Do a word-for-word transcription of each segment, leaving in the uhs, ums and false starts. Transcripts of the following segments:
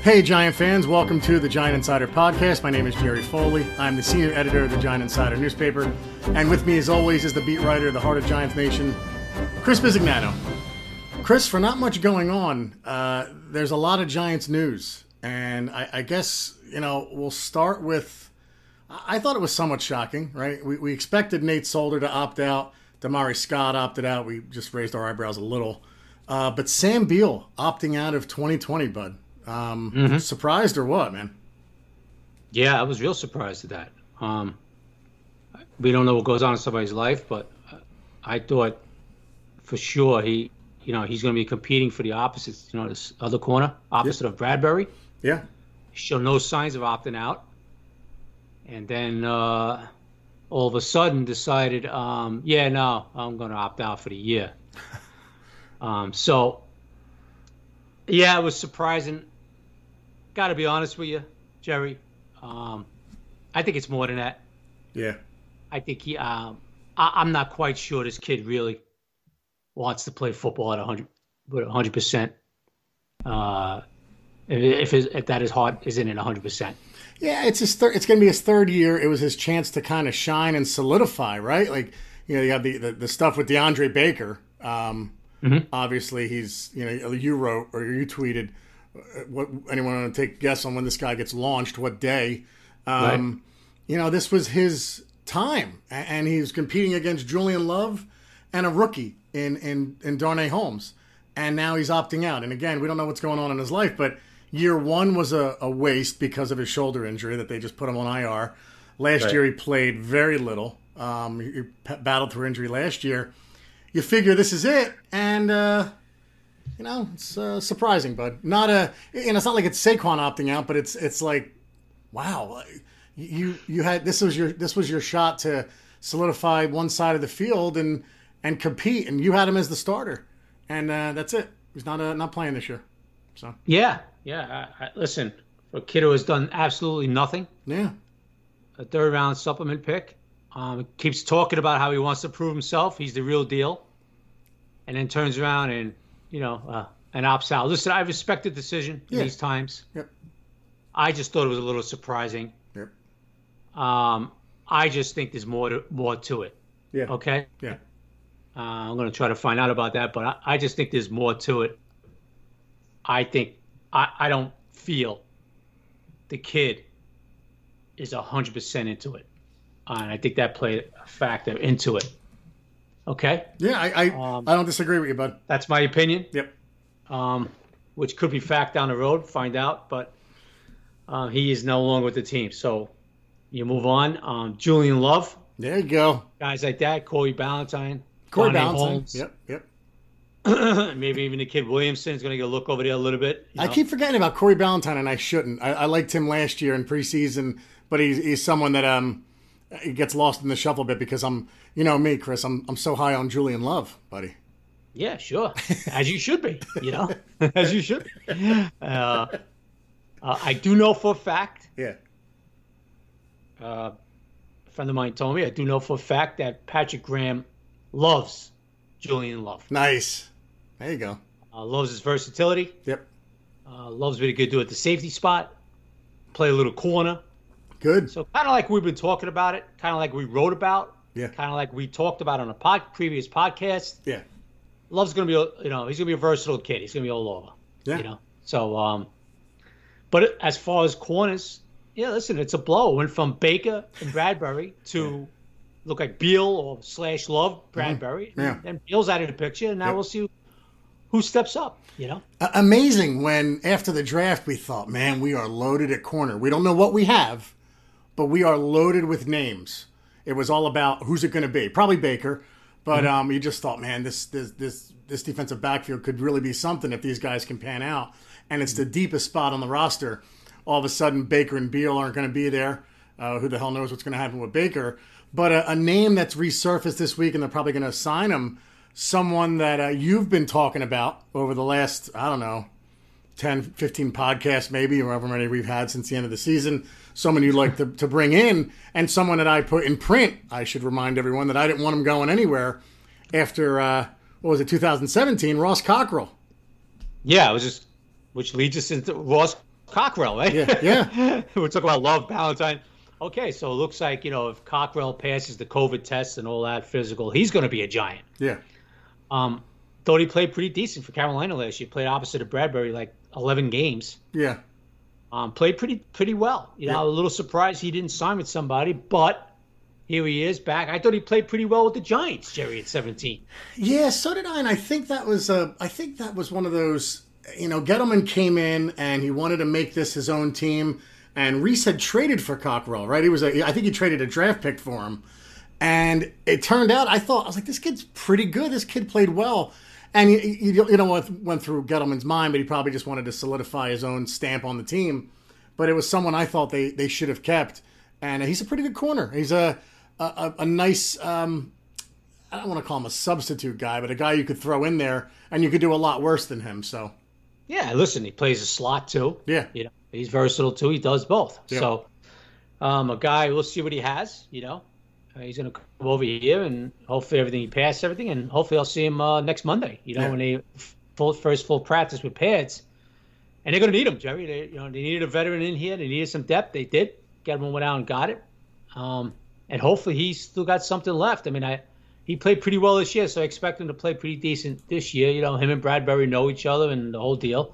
Hey, Giant fans. Welcome to the Giant Insider Podcast. My name is Jerry Foley. I'm the senior editor of the Giant Insider newspaper. And with me, as always, is the beat writer of the Heart of Giants Nation, Chris Bisignano. Chris, for not much going on, uh, there's a lot of Giants news. And I, I guess, you know, we'll start with, I thought it was somewhat shocking, right? We, we expected Nate Solder to opt out. Damari Scott opted out. We just raised our eyebrows a little. Uh, but Sam Beal opting out of twenty twenty, bud. Um, mm-hmm. Surprised or what, man? Yeah, I was real surprised at that. Um, we don't know what goes on in somebody's life, but I thought for sure he, you know, he's going to be competing for the opposite, you know, this other corner, opposite yeah. of Bradbury. Yeah. He showed no signs of opting out. And then uh, all of a sudden decided, um, yeah, no, I'm going to opt out for the year. um, so, yeah, it was surprising. Got to be honest with you, Jerry. Um, I think it's more than that. Yeah. I think he. Um, I, I'm not quite sure this kid really wants to play football at one hundred, with one hundred percent. Uh, if his, if that his heart isn't in one hundred percent. Yeah, it's his third. It's going to be his third year. It was his chance to kind of shine and solidify, right? Like, you know, you have the the, the stuff with DeAndre Baker. Um, mm-hmm. Obviously, he's, you know, you wrote or you tweeted. What anyone want to take a guess on when this guy gets launched? What day? Um, right. You know, this was his time, and he was competing against Julian Love and a rookie in in in Darnay Holmes, and now he's opting out. And again, we don't know what's going on in his life, but year one was a, a waste because of his shoulder injury that they just put him on I R. Last right. year he played very little. Um, he battled through injury last year. You figure this is it, and. Uh, You know, it's uh, surprising, bud. Not a, you know, it's not like it's Saquon opting out, but it's it's like, wow, you you had this was your this was your shot to solidify one side of the field and and compete, and you had him as the starter, and uh, that's it. He's not uh, not playing this year. So yeah, yeah. I, I, listen, for a kid who has done absolutely nothing, yeah, a third round supplement pick, um, keeps talking about how he wants to prove himself. He's the real deal, and then turns around and. You know, uh, and opts out. Listen, I respect the decision in yeah. these times. Yep. I just thought it was a little surprising. Yep. Um, I just think there's more to, more to it. Yeah. Okay? Yeah. Uh, I'm going to try to find out about that, but I, I just think there's more to it. I think, I, I don't feel the kid is one hundred percent into it. Uh, and I think that played a factor into it. Okay. Yeah, I I, um, I don't disagree with you, bud. That's my opinion. Yep. Um, which could be fact down the road, find out. But uh, he is no longer with the team. So you move on. Um, Julian Love. There you go. Guys like that. Corey Ballantyne. Corey Ballantyne. Yep, yep. Maybe even the kid Williamson is going to get a look over there a little bit. You know? I keep forgetting about Corey Ballantyne, and I shouldn't. I, I liked him last year in preseason, but he's he's someone that um. It gets lost in the shuffle a bit because I'm, you know me, Chris, I'm I'm so high on Julian Love, buddy. Yeah, sure. As you should be, you know, as you should be. Uh, uh, I do know for a fact. Yeah. Uh, a friend of mine told me, I do know for a fact that Patrick Graham loves Julian Love. Nice. There you go. Uh, loves his versatility. Yep. Uh, loves what he could do at the safety spot. Play a little corner. Good. So kind of like we've been talking about it, kind of like we wrote about, yeah. Kind of like we talked about on a pod, previous podcast. Yeah. Love's going to be, you know, he's going to be a versatile kid. He's going to be all over. Yeah. You know. So, um, but as far as corners, yeah, listen, it's a blow. It went from Baker and Bradbury to yeah. look like Beal or slash Love Bradbury. Mm-hmm. Yeah. And Beal's out of the picture, and now yep. we'll see who steps up. You know. Uh, amazing when after the draft we thought, man, we are loaded at corner. We don't know what we have. But we are loaded with names. It was all about who's it going to be. Probably Baker, but mm-hmm. um, you just thought, man, this this this this defensive backfield could really be something if these guys can pan out. And it's mm-hmm. the deepest spot on the roster. All of a sudden, Baker and Beal aren't going to be there. Uh, who the hell knows what's going to happen with Baker? But a, a name that's resurfaced this week, and they're probably going to assign him, someone that uh, you've been talking about over the last, I don't know, ten, fifteen podcasts maybe, or however many we've had since the end of the season. Someone you'd like to, to bring in, and someone that I put in print. I should remind everyone that I didn't want him going anywhere after, uh, what was it, two thousand seventeen, Ross Cockrell. Yeah, it was just, which leads us into Ross Cockrell, right? Yeah, yeah. We're talking about Love, Ballantyne. Okay, so it looks like, you know, if Cockrell passes the COVID test and all that physical, he's going to be a giant. Yeah. Um, thought he played pretty decent for Carolina last year. Played opposite of Bradbury like eleven games. Yeah. Um, played pretty pretty well. You know, yeah. A little surprised he didn't sign with somebody, but here he is back. I thought he played pretty well with the Giants, Jerry, at seventeen. Yeah, so did I, and I think that was a, I think that was one of those. You know, Gettleman came in and he wanted to make this his own team. And Reese had traded for Cockrell, right? He was a, I think he traded a draft pick for him. And it turned out, I thought, I was like, this kid's pretty good. This kid played well. And you, you, you know what went through Gettleman's mind, but he probably just wanted to solidify his own stamp on the team. But it was someone I thought they, they should have kept. And he's a pretty good corner. He's a a, a nice, um, I don't want to call him a substitute guy, but a guy you could throw in there and you could do a lot worse than him. So, yeah, listen, he plays a slot too. Yeah. You know, he's versatile too. He does both. Yeah. So, um, a guy, we'll see what he has, you know. Uh, he's going to come over here and hopefully everything, he passes everything, and hopefully I'll see him uh, next Monday, you know, yeah. when they full, first full practice with pads. And they're going to need him, Jerry. They, you know, they needed a veteran in here. They needed some depth. They did. Gettleman went out and got it. Um, and hopefully he's still got something left. I mean, I he played pretty well this year, so I expect him to play pretty decent this year. You know, him and Bradbury know each other and the whole deal.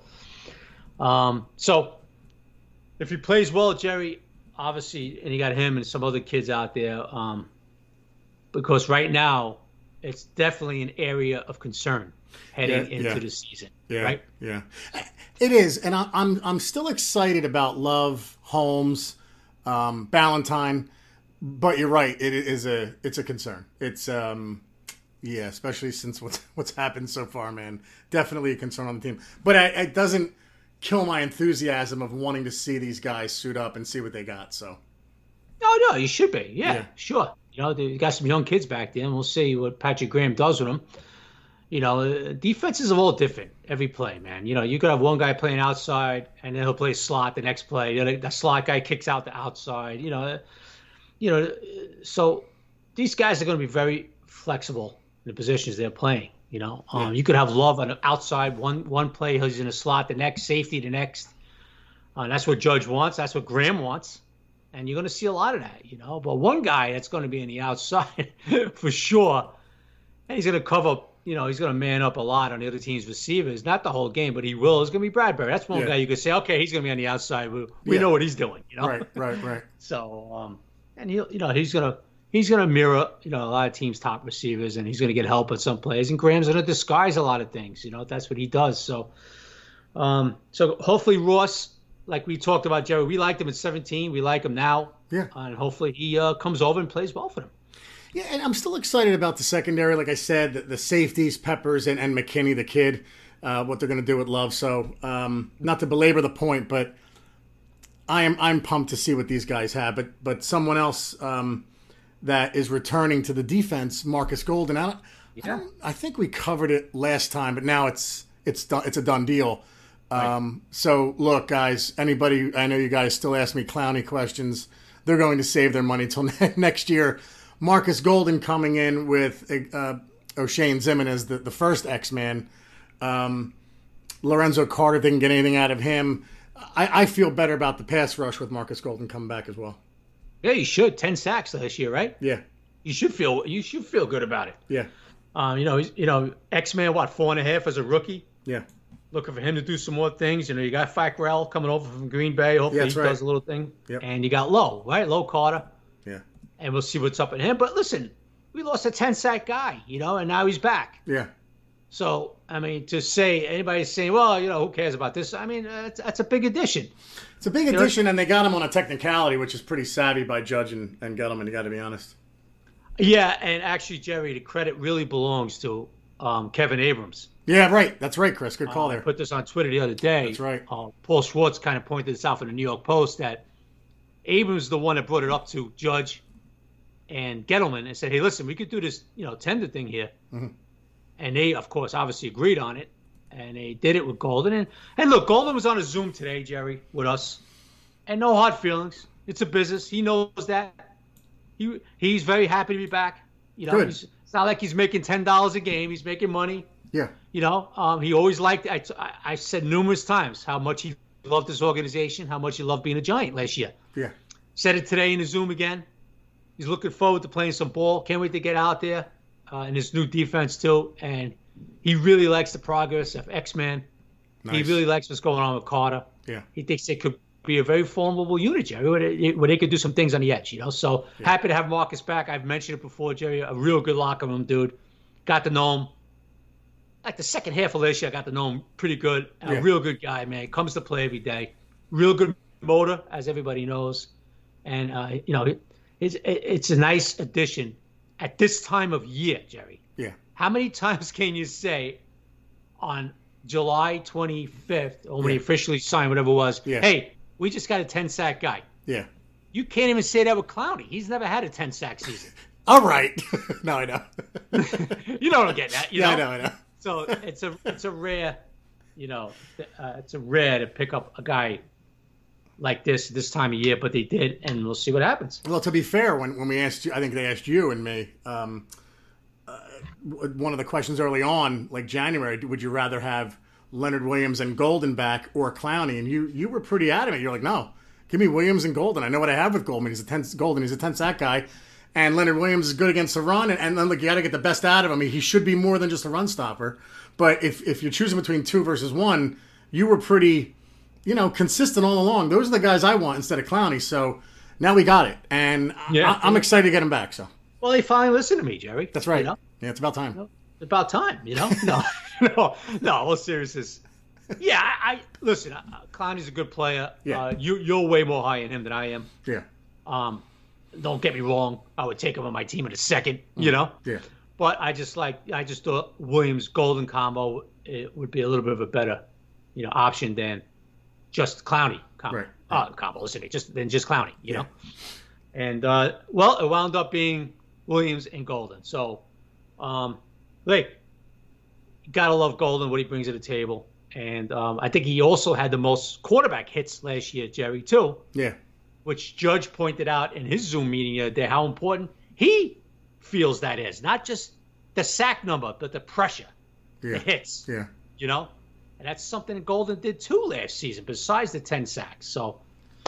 Um, so if he plays well, Jerry, obviously, and you got him and some other kids out there, um, because right now it's definitely an area of concern heading yeah, into yeah. the season. Yeah, right? Yeah, it is, and I, I'm I'm still excited about Love, Holmes, um, Ballantyne, but you're right. It is a it's a concern. It's um, yeah, especially since what's what's happened so far, man. Definitely a concern on the team, but I, it doesn't kill my enthusiasm of wanting to see these guys suit up and see what they got. So, no, no, you should be. Yeah, yeah. Sure. You know, they got some young kids back there, and we'll see what Patrick Graham does with them. You know, defenses are all different every play, man. You know, you could have one guy playing outside, and then he'll play slot the next play. You know, the slot guy kicks out the outside. You know, you know. So these guys are going to be very flexible in the positions they're playing. You know, um, yeah. You could have Love on the outside one one play, he's in a slot, the next safety, the next. Uh, that's what Judge wants. That's what Graham wants, and you're going to see a lot of that. You know, but one guy that's going to be in the outside for sure, and he's going to cover. You know, he's going to man up a lot on the other team's receivers. Not the whole game, but he will. It's going to be Bradbury. That's one yeah. guy you could say, okay, he's going to be on the outside. We, we yeah. know what he's doing. You know, right, right, right. So, um, and he'll, you know, he's going to he's going to mirror, you know, a lot of teams' top receivers, and he's going to get help at some plays. And Graham's going to disguise a lot of things. You know, that's what he does. So, um, so hopefully Ross, like we talked about, Jerry, we liked him at seventeen. We like him now. Yeah. Uh, and hopefully he uh, comes over and plays well for them. Yeah, and I'm still excited about the secondary. Like I said, the, the safeties, Peppers, and, and McKinney, the kid, uh, what they're going to do with Love. So, um, not to belabor the point, but I am I'm pumped to see what these guys have. But but someone else um, that is returning to the defense, Marcus Golden. I, don't, yeah. I, don't, I think we covered it last time, but now it's it's done, it's a done deal. Um, right. So look, guys, anybody, I know you guys still ask me clowny questions. They're going to save their money till next year. Marcus Golden coming in with uh, O'Shane Zimmon as the, the first X-Man. Um, Lorenzo Carter didn't get anything out of him. I, I feel better about the pass rush with Marcus Golden coming back as well. Yeah, you should. Ten sacks last year, right? Yeah. You should feel you should feel good about it. Yeah. Um, you know, you know, X-Man, what, four and a half as a rookie? Yeah. Looking for him to do some more things. You know, you got Fackrell coming over from Green Bay. Hopefully yeah, he right. does a little thing. Yep. And you got Lowe, right? Lowe Carter. Yeah. And we'll see what's up with him. But listen, we lost a ten-sack guy, you know, and now he's back. Yeah. So, I mean, to say, anybody's saying, well, you know, who cares about this? I mean, that's, that's a big addition. It's a big you addition, know? and they got him on a technicality, which is pretty savvy by Judge and, and Gettleman, you got to be honest. Yeah, and actually, Jerry, the credit really belongs to um, Kevin Abrams. Yeah, right. That's right, Chris. Good call uh, there. I put this on Twitter the other day. That's right. Uh, Paul Schwartz kind of pointed this out in the New York Post that Abrams is the one that brought it up to Judge and Gettleman and said, hey, listen, we could do this, you know, tender thing here. Mm-hmm. And they, of course, obviously agreed on it. And they did it with Golden. And, and look, Golden was on a Zoom today, Jerry, with us. And no hard feelings. It's a business. He knows that. He He's very happy to be back. You know, he's, it's not like he's making ten dollars a game. He's making money. Yeah. You know, um, he always liked, I, I said numerous times how much he loved this organization, how much he loved being a Giant last year. Yeah. Said it today in the Zoom again. He's looking forward to playing some ball. Can't wait to get out there uh, in his new defense too. And he really likes the progress of X-Men. Nice. He really likes what's going on with Carter. Yeah. He thinks they could be a very formidable unit, Jerry, where they, where they could do some things on the edge, you know. So yeah. Happy to have Marcus back. I've mentioned it before, Jerry. A real good locker room dude. Got to know him. Like the second half of last year, I got to know him pretty good. A yeah. real good guy, man. Comes to play every day. Real good motor, as everybody knows. And, uh, you know, it, it's, it's a nice addition at this time of year, Jerry. Yeah. How many times can you say on July twenty-fifth, or when yeah. he officially signed, whatever it was, yeah. hey, we just got a ten-sack guy? Yeah. You can't even say that with Clowney. He's never had a ten-sack season. All right. No, I know. You know what I'm getting at. You yeah, know? I know, I know. So it's a it's a rare, you know, uh, it's a rare to pick up a guy like this this time of year, but they did, and we'll see what happens. Well, to be fair, when, when we asked you, I think they asked you and me, um, uh, one of the questions early on, like January, would you rather have Leonard Williams and Golden back or Clowney? And you you were pretty adamant. You're like, no, give me Williams and Golden. I know what I have with Goldman. He's a ten Golden. He's a ten sack guy. And Leonard Williams is good against the run, and, and then look, you got to get the best out of him. He should be more than just a run stopper. But if, if you're choosing between two versus one, you were pretty, you know, consistent all along. Those are the guys I want instead of Clowney. So now we got it, and yeah. I, I'm excited to get him back. So well, they finally listened to me, Jerry. That's right. You know? Yeah, it's about time. You know, it's about time. You know, no, no, no. All seriousness. Yeah, I, I listen. Uh, Clowney's a good player. Yeah. Uh, you you're way more high in him than I am. Yeah. Um. Don't get me wrong. I would take him on my team in a second, you know? Yeah. But I just like, I just thought Williams Golden combo, it would be a little bit of a better, you know, option than just Clowney combo. Right. Uh, combo, listen, just than just Clowney, you yeah. know? And, uh, well, it wound up being Williams and Golden. So, um, like, you got to love Golden, what he brings to the table. And um, I think he also had the most quarterback hits last year, Jerry, too. Yeah. Which Judge pointed out in his Zoom meeting the other day, how important he feels that is. Not just the sack number, but the pressure, yeah. the hits. Yeah. You know? And that's something Golden did too last season, besides the ten sacks. So,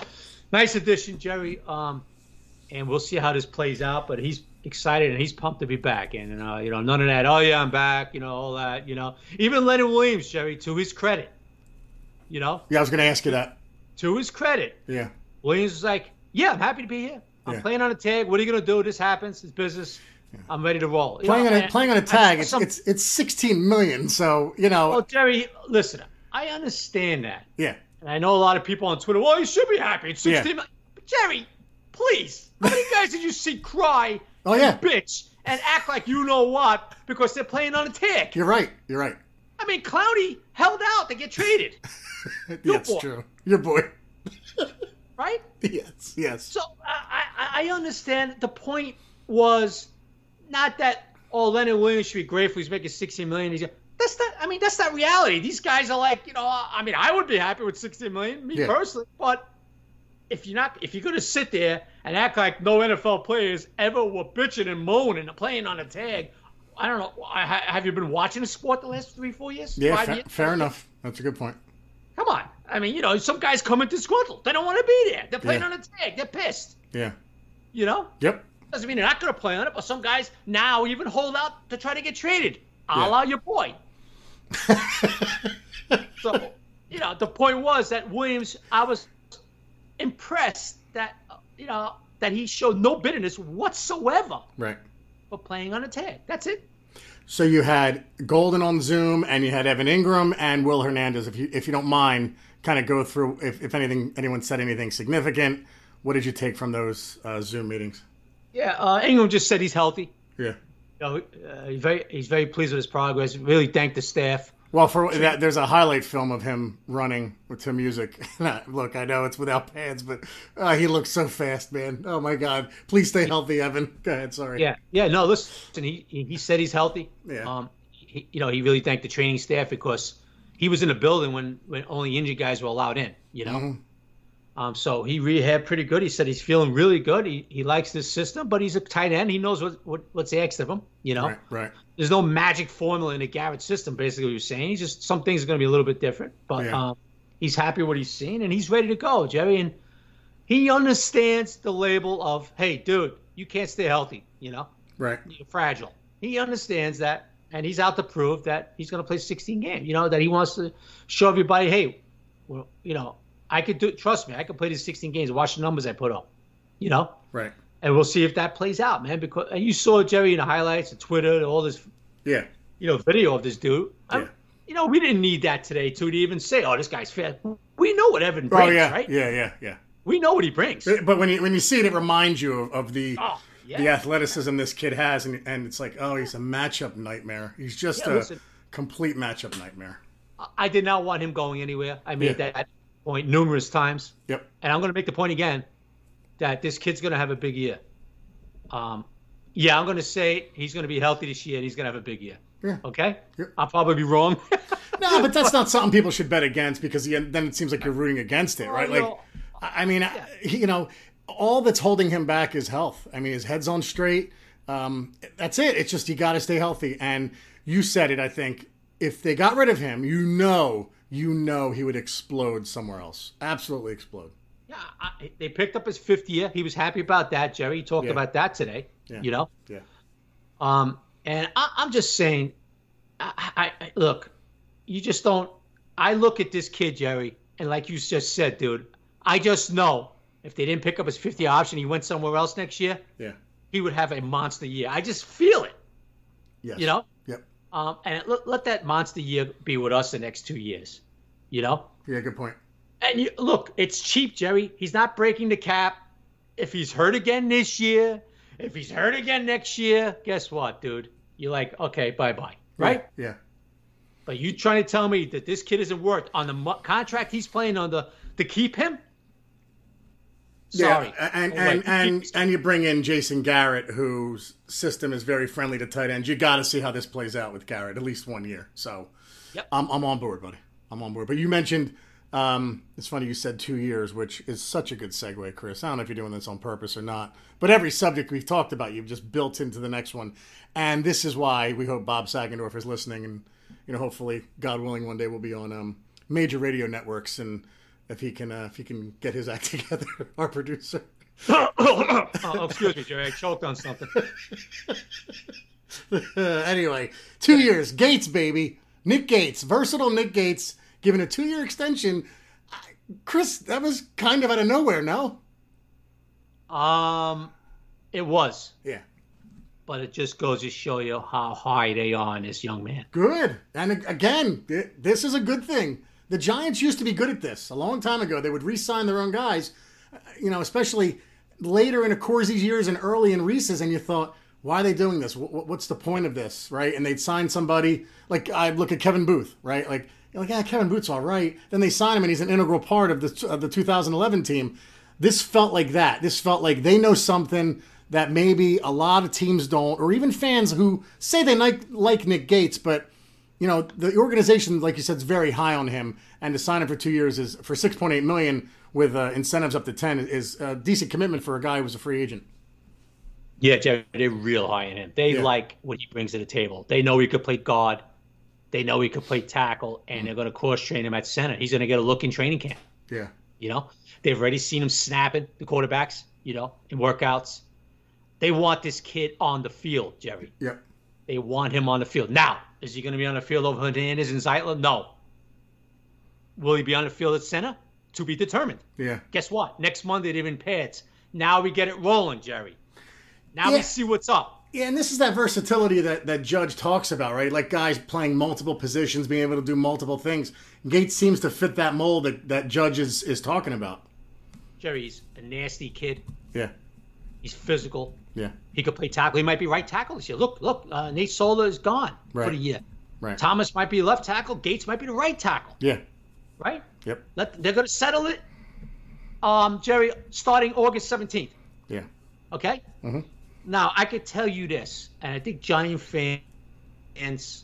nice addition, Jerry. Um, and we'll see how this plays out. But he's excited and he's pumped to be back. And, uh, you know, none of that, oh, yeah, I'm back, you know, all that, you know. Even Leonard Williams, Jerry, to his credit, you know. Yeah, I was going to ask you that. To his credit. Yeah. Williams was like, yeah, I'm happy to be here. I'm yeah. playing on a tag. What are you going to do? This happens. It's business. Yeah. I'm ready to roll. Playing, you know, on, a, playing on a tag, it's, some, it's it's sixteen million. So, you know. Well, Jerry, listen, I understand that. Yeah. And I know a lot of people on Twitter, well, you should be happy. It's sixteen yeah. million. But Jerry, please. How many guys did you see cry oh, yeah. and bitch and act like you know what because they're playing on a tag? You're right. You're right. I mean, Clowney held out to get traded. That's boy. true. Your boy. Right? Yes, yes. So I, I, I understand. The point was not that, oh, Leonard Williams should be grateful he's making sixteen million dollars. He's, that's not. I mean, that's not reality. These guys are like, you know. I mean, I would be happy with sixteen million dollars, me yeah. personally. But if you're not, if you're going to sit there and act like no N F L players ever were bitching and moaning and playing on a tag, I don't know. Have you been watching the sport the last three, four years? Yeah, Five fa- years? fair enough. That's a good point. Come on. I mean, you know, some guys come in disgruntled. They don't want to be there. They're playing yeah. on a tag. They're pissed. Yeah. You know? Yep. Doesn't mean they're not going to play on it, but some guys now even hold out to try to get traded. A yeah. la your boy. So, you know, the point was that Williams, I was impressed that, you know, that he showed no bitterness whatsoever. Right. For playing on a tag. That's it. So you had Golden on Zoom, and you had Evan Ingram and Will Hernandez. If you if you don't mind, kind of go through if, if anything anyone said anything significant. What did you take from those uh, Zoom meetings? Yeah, uh, Ingram just said he's healthy. Yeah. You know, uh, he's very he's very pleased with his progress. Really thanked the staff. Well, for that, there's a highlight film of him running with to music. Look, I know it's without pads, but uh, he looks so fast, man. Oh my God! Please stay healthy, Evan. Go ahead. Sorry. Yeah, yeah. No, listen. He he said he's healthy. Yeah. Um, he, you know, he really thanked the training staff because he was in the building when when only injured guys were allowed in. You know. Mm-hmm. Um, so he rehabbed pretty good. He said he's feeling really good. He he likes this system, but he's a tight end. He knows what, what what's asked of him. You know. Right. Right. There's no magic formula in the Garrett system. Basically, what you're saying. He's just some things are going to be a little bit different, but yeah. um, He's happy with what he's seen, and he's ready to go, Jerry. And he understands the label of, hey, dude, you can't stay healthy, you know? Right. You're fragile. He understands that, and he's out to prove that he's going to play sixteen games, you know, that he wants to show everybody, hey, well, you know, I could do, trust me, I could play these sixteen games and watch the numbers I put up, you know? Right. And we'll see if that plays out, man. Because and you saw Jerry in the highlights, and Twitter, all this, yeah, you know, video of this dude. Yeah. I, you know, we didn't need that today, too, to even say, oh, this guy's fit. We know what Evan brings, oh, yeah. right? Yeah, yeah, yeah. We know what he brings. But when you when you see it, it reminds you of, of the oh, yeah. the athleticism this kid has, and and it's like, oh, he's a matchup nightmare. He's just Yeah, a listen. complete matchup nightmare. I did not want him going anywhere. I made Yeah. that point numerous times. Yep. And I'm going to make the point again that this kid's going to have a big year. Um, yeah, I'm going to say he's going to be healthy this year, and he's going to have a big year. Yeah. Okay? Yep. I'll probably be wrong. No, but that's not something people should bet against, because you, then it seems like you're rooting against it, right? Oh, Like, no. I I mean, I- you know, all that's holding him back is health. I mean, his head's on straight. Um, that's it. It's just you got to stay healthy. And you said it, I think. If they got rid of him, you know, you know he would explode somewhere else. Absolutely explode. Yeah, I, they picked up his fifth year. He was happy about that. Jerry talked Yeah. about that today. Yeah. You know? Yeah. Um, and I, I'm just saying, I, I, I look, you just don't. I look at this kid, Jerry, and like you just said, dude, I just know if they didn't pick up his fifth year option, he went somewhere else next year, Yeah. he would have a monster year. I just feel it, Yes. you know? Yep. Um, and let, let that monster year be with us the next two years, you know? Yeah, good point. And you, look, it's cheap, Jerry. He's not breaking the cap. If he's hurt again this year, if he's hurt again next year, guess what, dude? You're like, okay, bye-bye, right? Yeah. yeah. But you trying to tell me that this kid isn't worth on the mo- contract he's playing on the to keep him? Sorry. Yeah, and Oh, and wait, and, keep- and you bring in Jason Garrett, whose system is very friendly to tight ends. You got to see how this plays out with Garrett, at least one year. So, Yep. I'm I'm on board, buddy. I'm on board. But you mentioned, um, it's funny you said two years, which is such a good segue, Chris. I don't know if you're doing this on purpose or not, but every subject we've talked about, you've just built into the next one, and this is why we hope Bob Sagendorf is listening, and you know, hopefully, God willing, one day we'll be on um, major radio networks, and if he can, uh, if he can get his act together, our producer. oh, excuse me, Jerry. I choked on something. uh, anyway, two years, Gates, baby, Nick Gates, versatile Nick Gates, given a two-year extension. Chris, that was kind of out of nowhere, no? Um, it was, Yeah. but it just goes to show you how high they are on this young man. Good. And ag- again, th- this is a good thing. The Giants used to be good at this a long time ago. They would re-sign their own guys, uh, you know, especially later in Accursi's years and early in Reese's, and you thought, why are they doing this? W- what's the point of this, right? And they'd sign somebody, like I look at Kevin Booth, right? Like, you're like, yeah, Kevin Booth's all right. Then they sign him, and he's an integral part of the of the two thousand eleven team. This felt like that. This felt like they know something that maybe a lot of teams don't, or even fans who say they like, like Nick Gates, but you know, the organization, like you said, is very high on him, and to sign him for two years is for six point eight million dollars with uh, incentives up to ten is a decent commitment for a guy who was a free agent. Yeah, Jerry, they're real high in him. They Yeah. like what he brings to the table. They know he could play guard. They know he could play tackle, and they're going to cross-train him at center. He's going to get a look in training camp. Yeah, You know, they've already seen him snapping the quarterbacks, you know, in workouts. They want this kid on the field, Jerry. yep, They want him on the field. Now, is he going to be on the field over Hernandez and Zeitler? No. Will he be on the field at center? To be determined. yeah. Guess what? Next Monday, they're in pads. Now we get it rolling, Jerry. Now Yeah. we see what's up. Yeah, and this is that versatility that, that Judge talks about, right? Like guys playing multiple positions, being able to do multiple things. Gates seems to fit that mold that, that Judge is, is talking about. Jerry, he's a nasty kid. Yeah, He's physical. yeah, He could play tackle. He might be right tackle this year. Look, look, uh, Nate Solder is gone Right. for the year. right. Thomas might be left tackle. Gates might be the right tackle. Yeah, Right? yep, Let, they're going to settle it, um, Jerry, starting August seventeenth. yeah. Okay? Mm-hmm. Now, I could tell you this, and I think Giant fans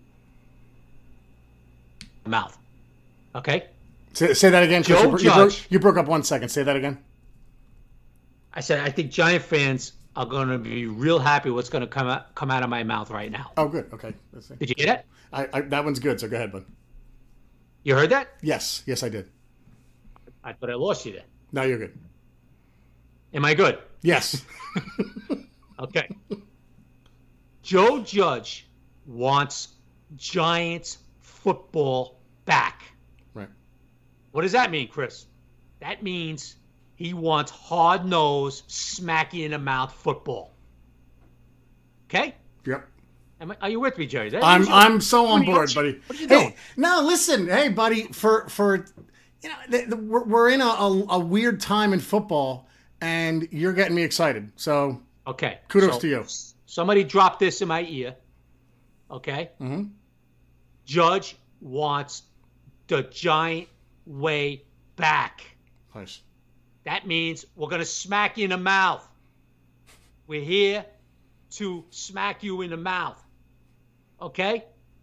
mouth. Okay? Say, say that again, Chris. Joe You, bro- you, broke, Judge. you broke up one second. Say that again. I said I think Giant fans are going to be real happy what's going to come out, come out of my mouth right now. Oh, good. Okay. Let's see. Did you get it? I, I, that one's good, so go ahead, bud. You heard that? Yes. Yes, I did. I thought I lost you there. No, you're good. Am I good? Yes. Okay. Joe Judge wants Giants football back. Right. What does that mean, Chris? That means he wants hard-nosed, smack you in the mouth football. Okay? Yep. Am I, are you with me, Jerry? That I'm your, I'm so on board, buddy. What are you hey, doing? no, listen, hey, buddy. For for you know, the, the, we're, we're in a, a, a weird time in football, and you're getting me excited. So okay, kudos so to you. Somebody dropped this in my ear. Okay. Mm-hmm. Judge wants the Giant way back. Nice. That means we're gonna smack you in the mouth. We're here to smack you in the mouth. Okay?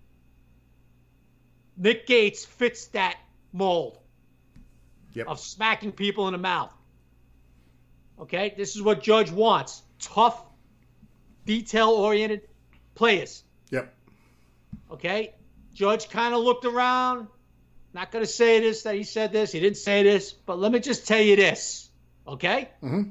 Nick Gates fits that mold Yep. of smacking people in the mouth. Okay? This is what Judge wants. Tough, detail-oriented players. Yep. Okay? Judge kind of looked around. Not going to say this, that he said this. He didn't say this. But let me just tell you this. Okay? Mm-hmm.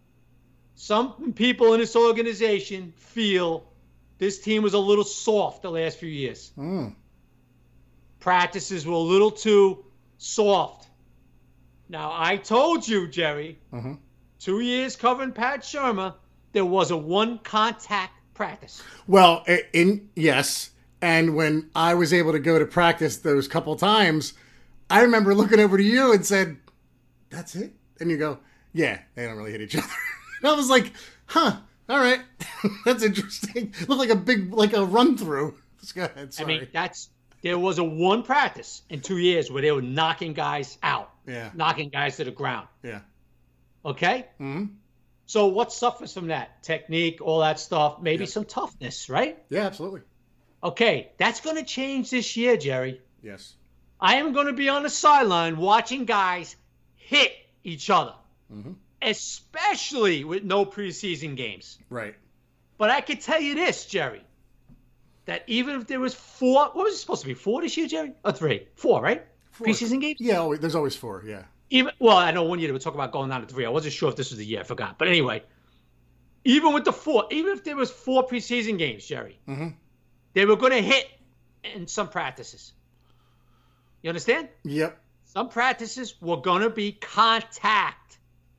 Some people in this organization feel this team was a little soft the last few years. Mm. Practices were a little too soft. Now, I told you, Jerry, Mm-hmm. two years covering Pat Shermer, there was a one-contact practice. Well, i- in yes, and when I was able to go to practice those couple times, I remember looking over to you and said, "That's it," and you go, "Yeah, they don't really hit each other." And I was like, "Huh, all right, that's interesting." Looked like a big, like a run through. Just go ahead. Sorry. I mean, that's there was a one practice in two years where they were knocking guys out, yeah, knocking guys to the ground. yeah. Okay? Mm-hmm. So what suffers from that? Technique, all that stuff, maybe Yeah. some toughness, right? Yeah, absolutely. Okay, that's going to change this year, Jerry. Yes. I am going to be on the sideline watching guys hit each other, Mm-hmm. especially with no preseason games. Right. But I can tell you this, Jerry, that even if there was four, what was it supposed to be, four this year, Jerry? Or three? Four, right? Four. Preseason games? Yeah, always, there's always four. Yeah. Even well, I know one year they were talking about going down to three. I wasn't sure if this was the year. I forgot. But anyway, even with the four, even if there was four preseason games, Jerry, Mm-hmm. they were going to hit in some practices. You understand? Yep. Some practices were going to be contact,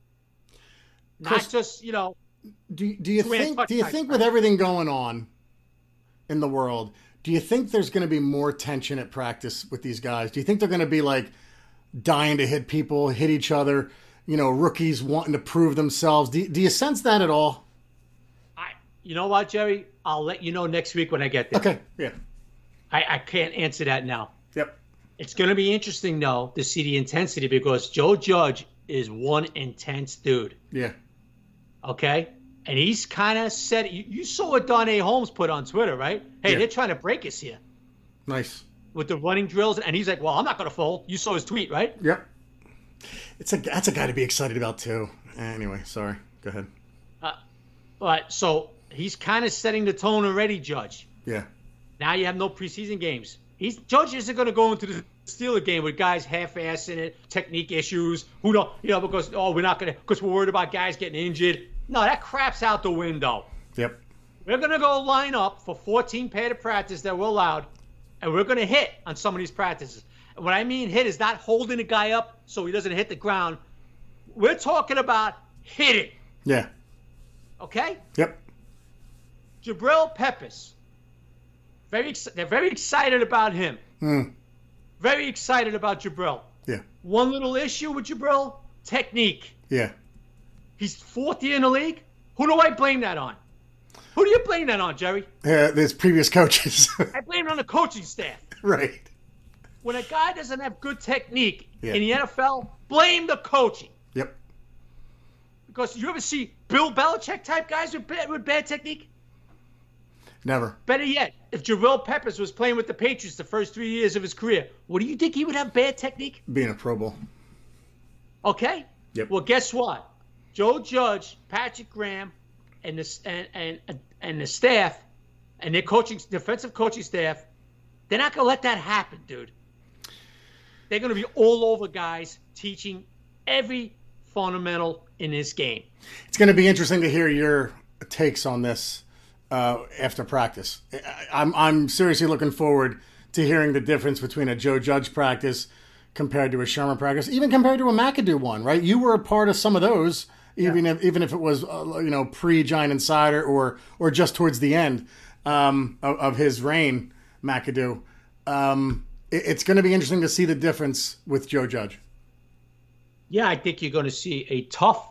not Chris, just you know. Do do you Two-hand think touch do you type think practice. with everything going on in the world, do you think there's going to be more tension at practice with these guys? Do you think they're going to be like dying to hit people, hit each other? You know, rookies wanting to prove themselves. Do do you sense that at all? I, you know what, Jerry? I'll let you know next week when I get there. Okay. Yeah. I, I can't answer that now. Yep. It's going to be interesting, though, to see the intensity because Joe Judge is one intense dude. Yeah. Okay? And he's kind of said, you, you saw what Darnay Holmes put on Twitter, right? Hey, Yeah. they're trying to break us here Nice. with the running drills. And he's like, well, I'm not going to fold. You saw his tweet, right? Yep. It's a that's a guy to be excited about too. Anyway, sorry. Go ahead. Uh, but so he's kind of setting the tone already, Judge. Yeah. Now you have no preseason games. He's Judge isn't going to go into the Steeler game with guys half-assing it, technique issues. Who know, you know, because oh, we're not going to, because we're worried about guys getting injured. No, that crap's out the window. Yep. We're going to go line up for fourteen padded practice that we're allowed, and we're going to hit on some of these practices. And what I mean hit is not holding a guy up so he doesn't hit the ground. We're talking about hitting, Yeah. okay? Yep. Jabril Peppers. Very, ex- they're very excited about him. Hmm. Very excited about Jabril. Yeah. One little issue with Jabril, technique. Yeah. He's fourth year in the league. Who do I blame that on? Who do you blame that on, Jerry? Uh, there's previous coaches. I blame it on the coaching staff. Right. When a guy doesn't have good technique Yeah. in the N F L, blame the coaching. Yep. Because you ever see Bill Belichick type guys with bad, with bad technique? Never. Better yet, if Jabril Peppers was playing with the Patriots the first three years of his career, what do you think he would have bad technique? Being a Pro Bowl. Okay? Yep. Well, guess what? Joe Judge, Patrick Graham, and the and and, and the staff, and their coaching defensive coaching staff, they're not gonna let that happen, dude. They're going to be all over guys teaching every fundamental in this game. It's going to be interesting to hear your takes on this uh, after practice. I'm I'm seriously looking forward to hearing the difference between a Joe Judge practice compared to a Sherman practice, even compared to a McAdoo one, right? You were a part of some of those, even yeah. if even if it was uh, you know pre-Giant Insider or or just towards the end um, of, of his reign, McAdoo. Um, it, it's going to be interesting to see the difference with Joe Judge. Yeah, I think you're going to see a tough,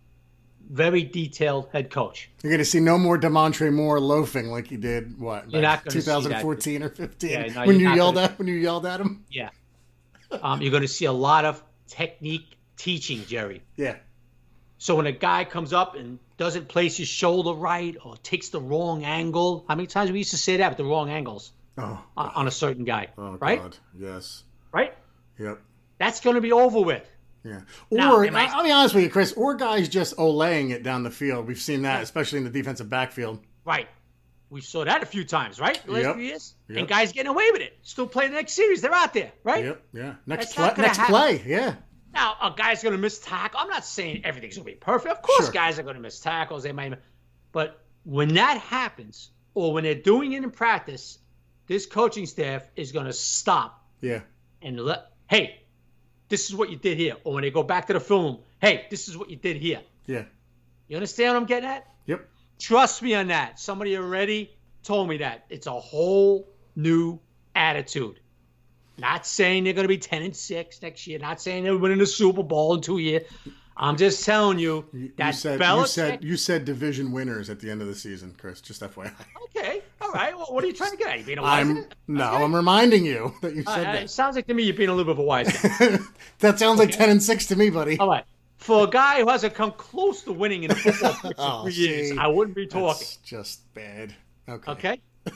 very detailed head coach. You're going to see no more DeMontre Moore loafing like he did, what, you're not going twenty fourteen or fifteen, yeah, no, when you yelled gonna... at when you yelled at him? Yeah. Um, you're going to see a lot of technique teaching, Jerry. Yeah. So when a guy comes up and doesn't place his shoulder right or takes the wrong angle, how many times we used to say that with the wrong angles oh, on, on a certain guy, oh, right? God. Yes. Right? Yep. That's going to be over with. Yeah. Or, now, I... I'll be honest with you, Chris, or guys just olaying it down the field. We've seen that, especially in the defensive backfield. Right. We saw that a few times, right? The last yep. few years. Yep. And guys getting away with it. Still playing the next series. They're out there, right? Yep. Yeah. Next, play, play, next play. Yeah. Now, a guy's going to miss tackle. I'm not saying everything's going to be perfect. Of course, sure. guys are going to miss tackles. They might. But when that happens, or when they're doing it in practice, this coaching staff is going to stop. Yeah. And let, hey, this is what you did here. Or when they go back to the film, hey, this is what you did here. Yeah. You understand what I'm getting at? Yep. Trust me on that. Somebody already told me that. It's a whole new attitude. Not saying they're going to be ten and six next year. Not saying they're winning the Super Bowl in two years. I'm just telling you that you said, Belichick... You said, you said division winners at the end of the season, Chris, just F Y I. Okay. All right. Well, what are you trying to get at? You being a wise I'm, guy? No, okay. I'm reminding you that you said uh, that. It sounds like to me you're being a little bit of a wise guy. That sounds okay. like ten and six to me, buddy. All right. For a guy who hasn't come close to winning in the football for oh, three see, years, I wouldn't be talking. That's just bad. Okay. Okay?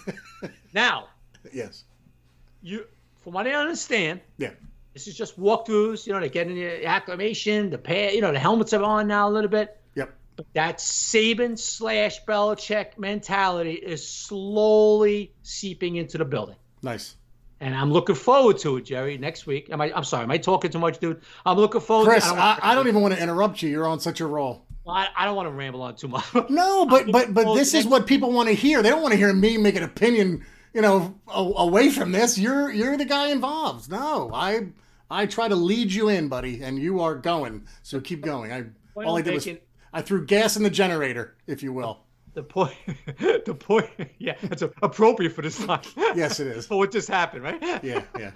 Now, yes. You, from what I understand, yeah, this is just walkthroughs. You know, they're getting the acclimation, the pad, you know, the helmets are on now a little bit. Yep. But that Saban slash Belichick mentality is slowly seeping into the building. Nice. And I'm looking forward to it, Jerry, next week. Am I, I'm sorry, am I talking too much, dude? I'm looking forward Chris, to it. I, I, I don't even want to interrupt you. You're on such a roll. Well, I, I don't want to ramble on too much. No, but but but this is what people want to hear. They don't want to hear me make an opinion, you know, a, away from this. You're you're the guy involved. No, I I try to lead you in, buddy, and you are going. So keep going. I Point all I did making, was I threw gas in the generator, if you will. The point, the point, yeah, it's appropriate for this time. Yes, it is. For what just happened, right? Yeah, yeah.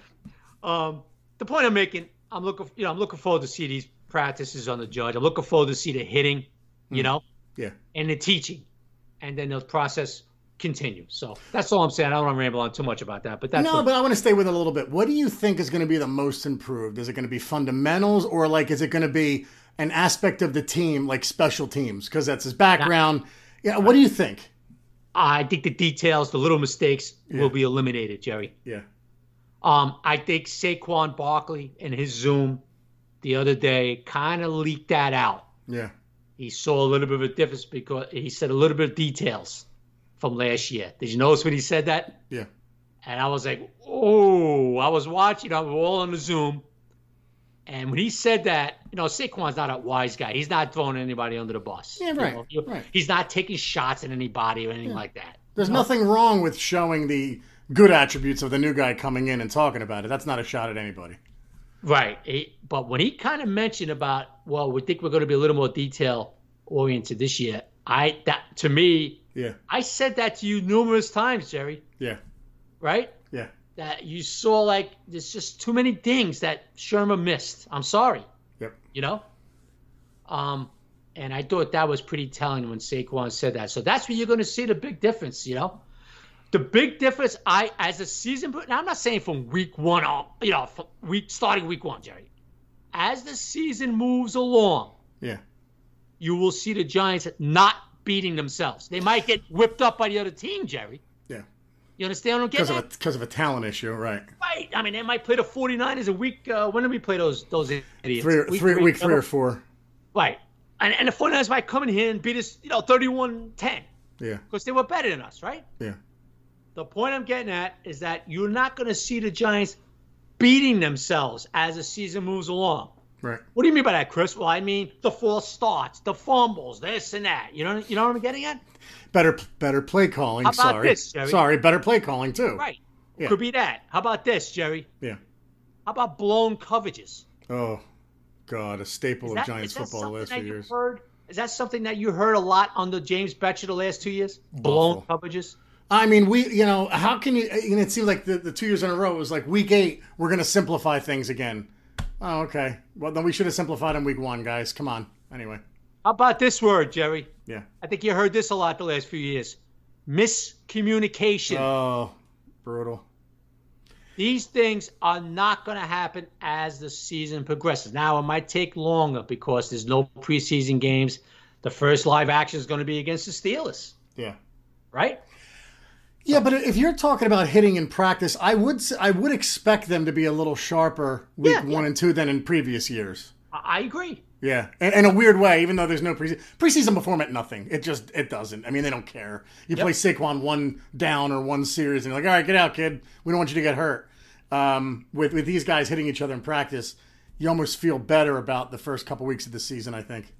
Um, the point I'm making, I'm looking, you know, I'm looking forward to see these practices on the Judge. I'm looking forward to see the hitting, you know, yeah, and the teaching, and then the process continue. So that's all I'm saying. I don't want to ramble on too much about that, but that's no. what, but I want to stay with it a little bit. What do you think is going to be the most improved? Is it going to be fundamentals, or like is it going to be an aspect of the team, like special teams, because that's his background? Not, yeah. What do you think? I think the details, the little mistakes, yeah. will be eliminated, Jerry. Yeah. Um, I think Saquon Barkley in his Zoom the other day kind of leaked that out. Yeah. He saw a little bit of a difference because he said a little bit of details from last year. Did you notice when he said that? Yeah. And I was like, oh, I was watching. I was all on the Zoom. And when he said that, you know, Saquon's not a wise guy. He's not throwing anybody under the bus. Yeah, right. You know? right. He's not taking shots at anybody or anything yeah. like that. There's you know? nothing wrong with showing the good attributes of the new guy coming in and talking about it. That's not a shot at anybody. Right. He, but when he kind of mentioned about, well, we think we're going to be a little more detail oriented this year, I that to me, yeah, I said that to you numerous times, Jerry. Yeah. Right? Yeah. That you saw like there's just too many things that Sherman missed. I'm sorry. Yep. You know? Um, and I thought that was pretty telling when Saquon said that. So that's where you're going to see the big difference, you know? The big difference, I as a season, now I'm not saying from week one on, you know, from week starting week one, Jerry. As the season moves along, yeah, you will see the Giants not beating themselves. They might get whipped up by the other team, Jerry. Yeah. You understand what I'm getting at? Because of a talent issue, right? Right. I mean, they might play the 49ers a week. Uh, when did we play those those idiots? Three, week three, three, week three or four. Right. And, and the 49ers might come in here and beat us, you know, thirty-one ten. Yeah. Because they were better than us, right? Yeah. The point I'm getting at is that you're not going to see the Giants beating themselves as the season moves along. Right. What do you mean by that, Chris? Well, I mean the false starts, the fumbles, this and that. You know, you know what I'm getting at? Better, better play calling. How about Sorry, this, Jerry? Sorry, better play calling too. Right. Yeah. Could be that. How about this, Jerry? Yeah. How about blown coverages? Oh, God, a staple Is of that, Giants is that football the last few that years. Heard? Is that something that you heard a lot under James Betcher the last two years? Blown Awful. coverages? I mean, we, you know, how can you, you know, it seems like the, the two years in a row, it was like week eight, we're going to simplify things again. Oh, okay. Well, then we should have simplified in week one, guys. Come on. Anyway. How about this word, Jerry? Yeah. I think you heard this a lot the last few years. Miscommunication. Oh, brutal. These things are not going to happen as the season progresses. Now, it might take longer because there's no preseason games. The first live action is going to be against the Steelers. Yeah. Right? Yeah, but if you're talking about hitting in practice, I would I would expect them to be a little sharper week Yeah, one yeah. and two than in previous years. I I agree. Yeah, in, in a weird way, even though there's no preseason. Preseason before meant nothing. It just, it doesn't. I mean, they don't care. You Yep. play Saquon one down or one series, and you're like, all right, get out, kid. We don't want you to get hurt. Um, with, with these guys hitting each other in practice, you almost feel better about the first couple weeks of the season, I think.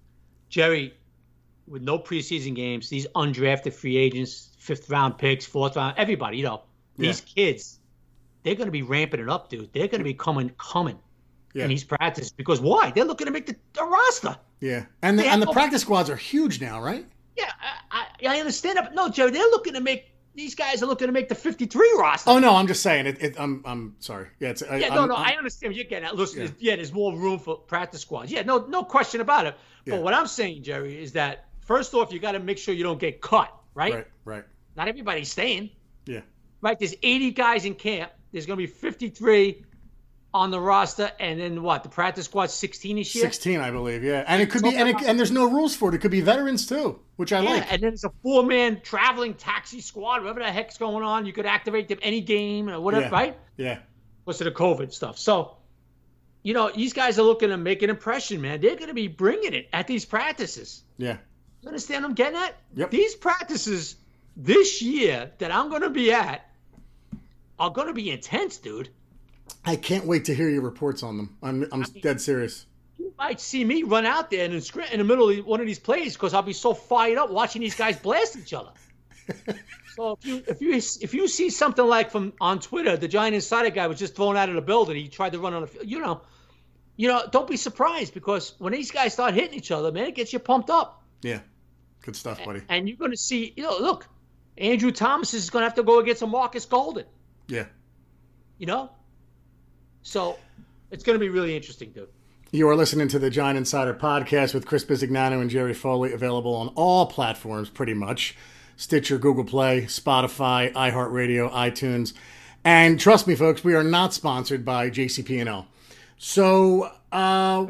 Jerry, with no preseason games, these undrafted free agents, fifth round picks, fourth round, everybody, you know, these Yeah. kids, they're going to be ramping it up, dude. They're going to be coming, coming Yeah. in these practices because why? They're looking to make the, the roster. Yeah. And the, They and the have- practice squads are huge now, right? Yeah, I, I, I understand that. But no, Jerry, they're looking to make, these guys are looking to make the fifty-three roster. Oh, no, I'm just saying. It, it, I'm I'm sorry. Yeah, it's, I, Yeah, I'm, no, no, I'm, I understand what you're getting at. Listen, Yeah. yeah. yeah, there's more room for practice squads. Yeah, no, no question about it. But Yeah. what I'm saying, Jerry, is that first off, you got to make sure you don't get cut, right? Right, right. Not everybody's staying, Yeah. right? There's eighty guys in camp. There's going to be fifty-three on the roster, and then what? The practice squad's sixteen this year. sixteen, I believe, yeah. And it could be, and, it, and there's no rules for it. It could be veterans, too, which I Yeah, like. and then it's a four-man traveling taxi squad. Whatever the heck's going on, you could activate them any game or whatever, Yeah. right? Yeah. Because of the COVID stuff. So, you know, these guys are looking to make an impression, man. They're going to be bringing it at these practices. Yeah. You understand what I'm getting at? Yep. These practices this year that I'm going to be at are going to be intense, dude. I can't wait to hear your reports on them. I'm I'm dead serious. You might see me run out there and in, scr- in the middle of one of these plays because I'll be so fired up watching these guys blast each other. So if you if you if you see something like from on Twitter, the Giant Insider guy was just thrown out of the building. He tried to run on the field. You know, you know, don't be surprised because when these guys start hitting each other, man, it gets you pumped up. Yeah. Good stuff, buddy. And you're going to see, you know, look, Andrew Thomas is going to have to go against a Marcus Golden. Yeah. You know, so it's going to be really interesting, dude. You are listening to the Giant Insider Podcast with Chris Bisignano and Jerry Foley, available on all platforms pretty much. Stitcher, Google Play, Spotify, iHeartRadio, iTunes. And trust me, folks, we are not sponsored by J C P N L. So, uh,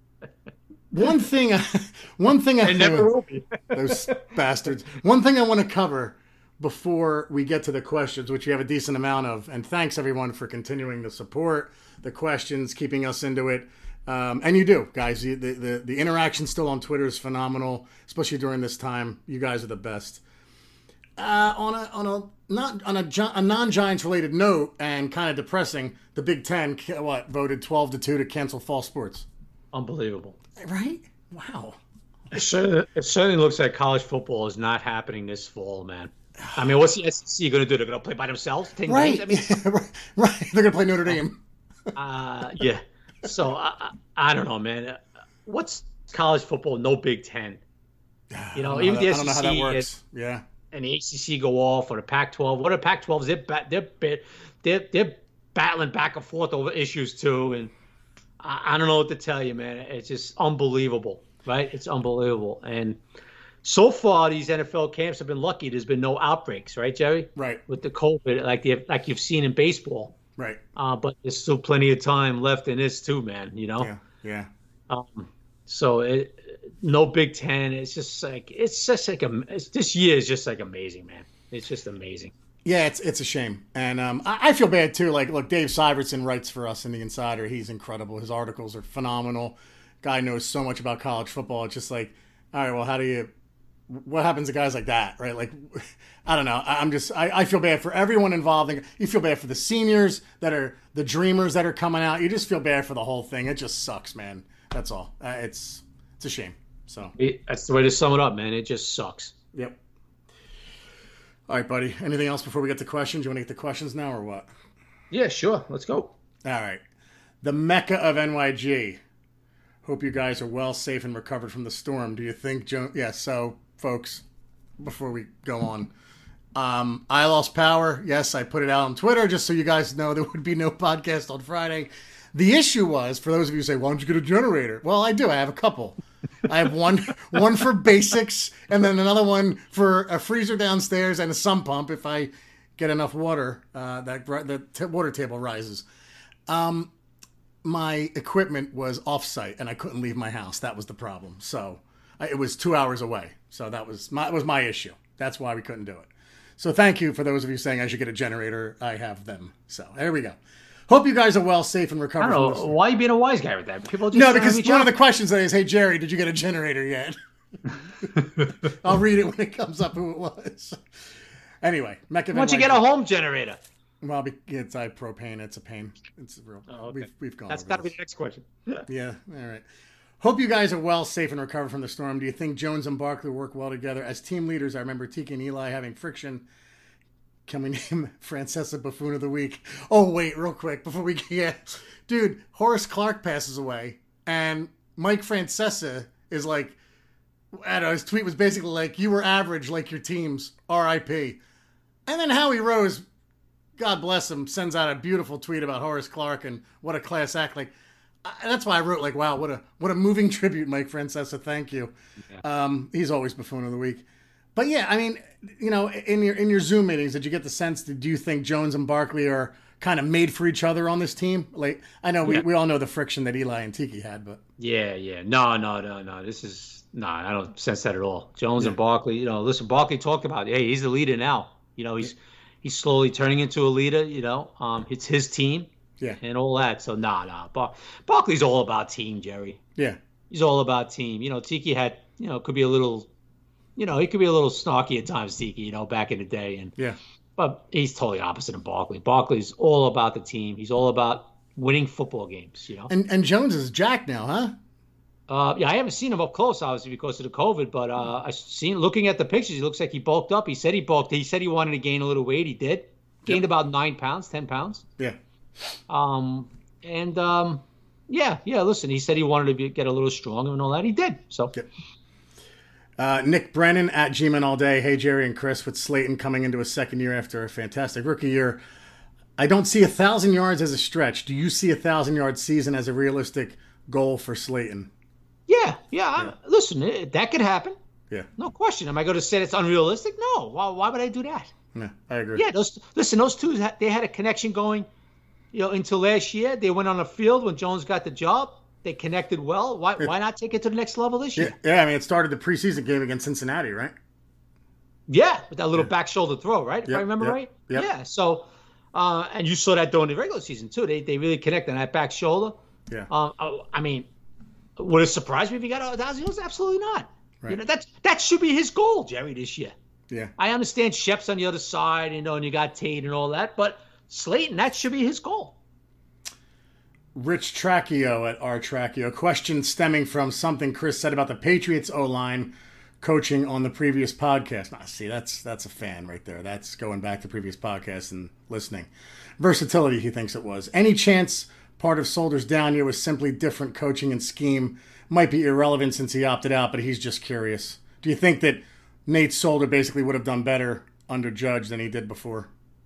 one thing, one thing I It never will be. those bastards. One thing I want to cover before we get to the questions, which we have a decent amount of, and thanks everyone for continuing to support the questions, keeping us into it. Um, and you do, guys. The, the, the, the interaction still on Twitter is phenomenal, especially during this time. You guys are the best. Uh, on a on a not on a, gi- a non-Giants related note and kind of depressing, the Big Ten ca- what voted twelve to two to cancel fall sports. Unbelievable. Right? Wow. It certainly, it certainly looks like college football is not happening this fall, man. I mean, what's the S E C going to do? They're going to play by themselves? ten Right. games? I mean, Yeah, right. Right. They're gonna play Notre Dame. uh, yeah. So, I, I, I don't know, man. Uh, What's college football? No Big Ten. You know, I don't even know the how- I don't know how that S E C works. Yeah. and the A C C go off, or the Pac twelve. What are Pac twelves? They're, ba- they're, ba- they're, they're battling back and forth over issues, too. And I, I don't know what to tell you, man. It's just unbelievable, right? It's unbelievable. And so far, these N F L camps have been lucky. There's been no outbreaks, right, Jerry? Right. With the COVID, like the, like you've seen in baseball. Right. Uh, but there's still plenty of time left in this, too, man, you know? Yeah. Yeah. Um, so it, no Big Ten. It's just like it's just like a it's, this year is just like amazing, man. It's just amazing. Yeah, it's it's a shame, and um, I, I feel bad too. Like, look, Dave Syvertson writes for us in the Insider. He's incredible. His articles are phenomenal. Guy knows so much about college football. It's just like, all right, well, how do you what happens to guys like that, right? Like, I don't know. I'm just, I, I feel bad for everyone involved. You feel bad for the seniors that are the dreamers that are coming out. You just feel bad for the whole thing. It just sucks, man. That's all. Uh, it's, it's a shame. So it, that's the way to sum it up, man. It just sucks. Yep. All right, buddy. Anything else before we get to questions? You want to get the questions now or what? Yeah, sure. Let's go. All right. The Mecca of N Y G. Hope you guys are well, safe, and recovered from the storm. Do you think, Joe? Yeah, so, folks, before we go on, um, I lost power. Yes, I put it out on Twitter just so you guys know there would be no podcast on Friday. The issue was, for those of you who say, why don't you get a generator? Well, I do. I have a couple. I have one one for basics and then another one for a freezer downstairs and a sump pump if I get enough water, uh, that the t- water table rises. Um, my equipment was off-site and I couldn't leave my house. That was the problem. So I, it was two hours away. So that was my, was my issue. That's why we couldn't do it. So thank you for those of you saying I should get a generator. I have them. So there we go. Hope you guys are well, safe, and recovered. I don't know. Why are you being a wise guy with that? People just no, because one out. of the questions that is, hey, Jerry, did you get a generator yet? I'll read it when it comes up who it was. Anyway, Mecca. Why don't you get a home generator? Well, it's I propane. It's a pain. It's a real. Oh, okay. We've we've gone. That's got to be the next question. Yeah. All right. Hope you guys are well, safe, and recovered from the storm. Do you think Jones and Barkley work well together as team leaders? I remember Tiki and Eli having friction. Can we name Francesa Buffoon of the Week? Oh, wait, real quick before we get... Dude, Horace Clarke passes away, and Mike Francesa is like... I don't know, his tweet was basically like, you were average like your teams, R I P. And then Howie Rose, God bless him, sends out a beautiful tweet about Horace Clarke and what a class act. Like, I, that's why I wrote, like, wow, what a what a moving tribute, Mike Francesa. Thank you. Yeah. Um, he's always Buffoon of the Week. But yeah, I mean, you know, in your in your Zoom meetings, did you get the sense that do you think Jones and Barkley are kind of made for each other on this team? Like, I know we, yeah. we all know the friction that Eli and Tiki had, but yeah, yeah, no, no, no, no. This is no, I don't sense that at all. Jones yeah. and Barkley, you know, listen, Barkley talked about, hey, he's the leader now. You know, he's yeah. he's slowly turning into a leader. You know, um, it's his team, yeah, and all that. So nah, nah, Bar- Barkley's all about team, Jerry. Yeah, he's all about team. You know, Tiki had, you know, could be a little. You know, he could be a little snarky at times, Tiki, you know, back in the day. And yeah. But he's totally opposite of Barkley. Barkley's all about the team. He's all about winning football games, you know. And and Jones is jacked now, huh? Uh, yeah, I haven't seen him up close, obviously, because of the COVID. But uh, I've seen, looking at the pictures, he looks like he bulked up. He said he bulked. He said he wanted to gain a little weight. He did. Gained yep. about nine pounds, ten pounds. Yeah. Um, and, um, yeah, yeah, listen, he said he wanted to be, get a little stronger and all that. He did, so. Yep. Uh, Nick Brennan at G-Man all day. Hey, Jerry and Chris, with Slayton coming into a second year after a fantastic rookie year, I don't see a thousand yards as a stretch. Do you see a thousand yard season as a realistic goal for Slayton? Yeah, yeah. yeah. Listen, it, that could happen. Yeah, no question. Am I going to say it's unrealistic? No. Why? Why would I do that? Yeah, I agree. Yeah, those listen. Those two, they had a connection going, you know, until last year. They went on the field when Jones got the job. They connected well. Why it, why not take it to the next level this year? Yeah, yeah, I mean, it started the preseason game against Cincinnati, right? Yeah, with that little yeah. back shoulder throw, right? If yep, I remember yep, right. Yep. Yeah. So, uh, and you saw that during the regular season too. They they really connected on that back shoulder. Yeah. Um, I, I mean, would it surprise me if he got a thousand yards? Absolutely not. Right. You know, that's that should be his goal, Jerry, this year. Yeah. I understand Shep's on the other side, you know, and you got Tate and all that, but Slayton, that should be his goal. Rich Tracchio at R Tracchio. Question stemming from something Chris said about the Patriots O-line coaching on the previous podcast. Now, see, that's that's a fan right there. That's going back to previous podcasts and listening. Versatility, he thinks it was. Any chance part of Solder's down year was simply different coaching and scheme? Might be irrelevant since he opted out, but he's just curious. Do you think that Nate Solder basically would have done better under Judge than he did before?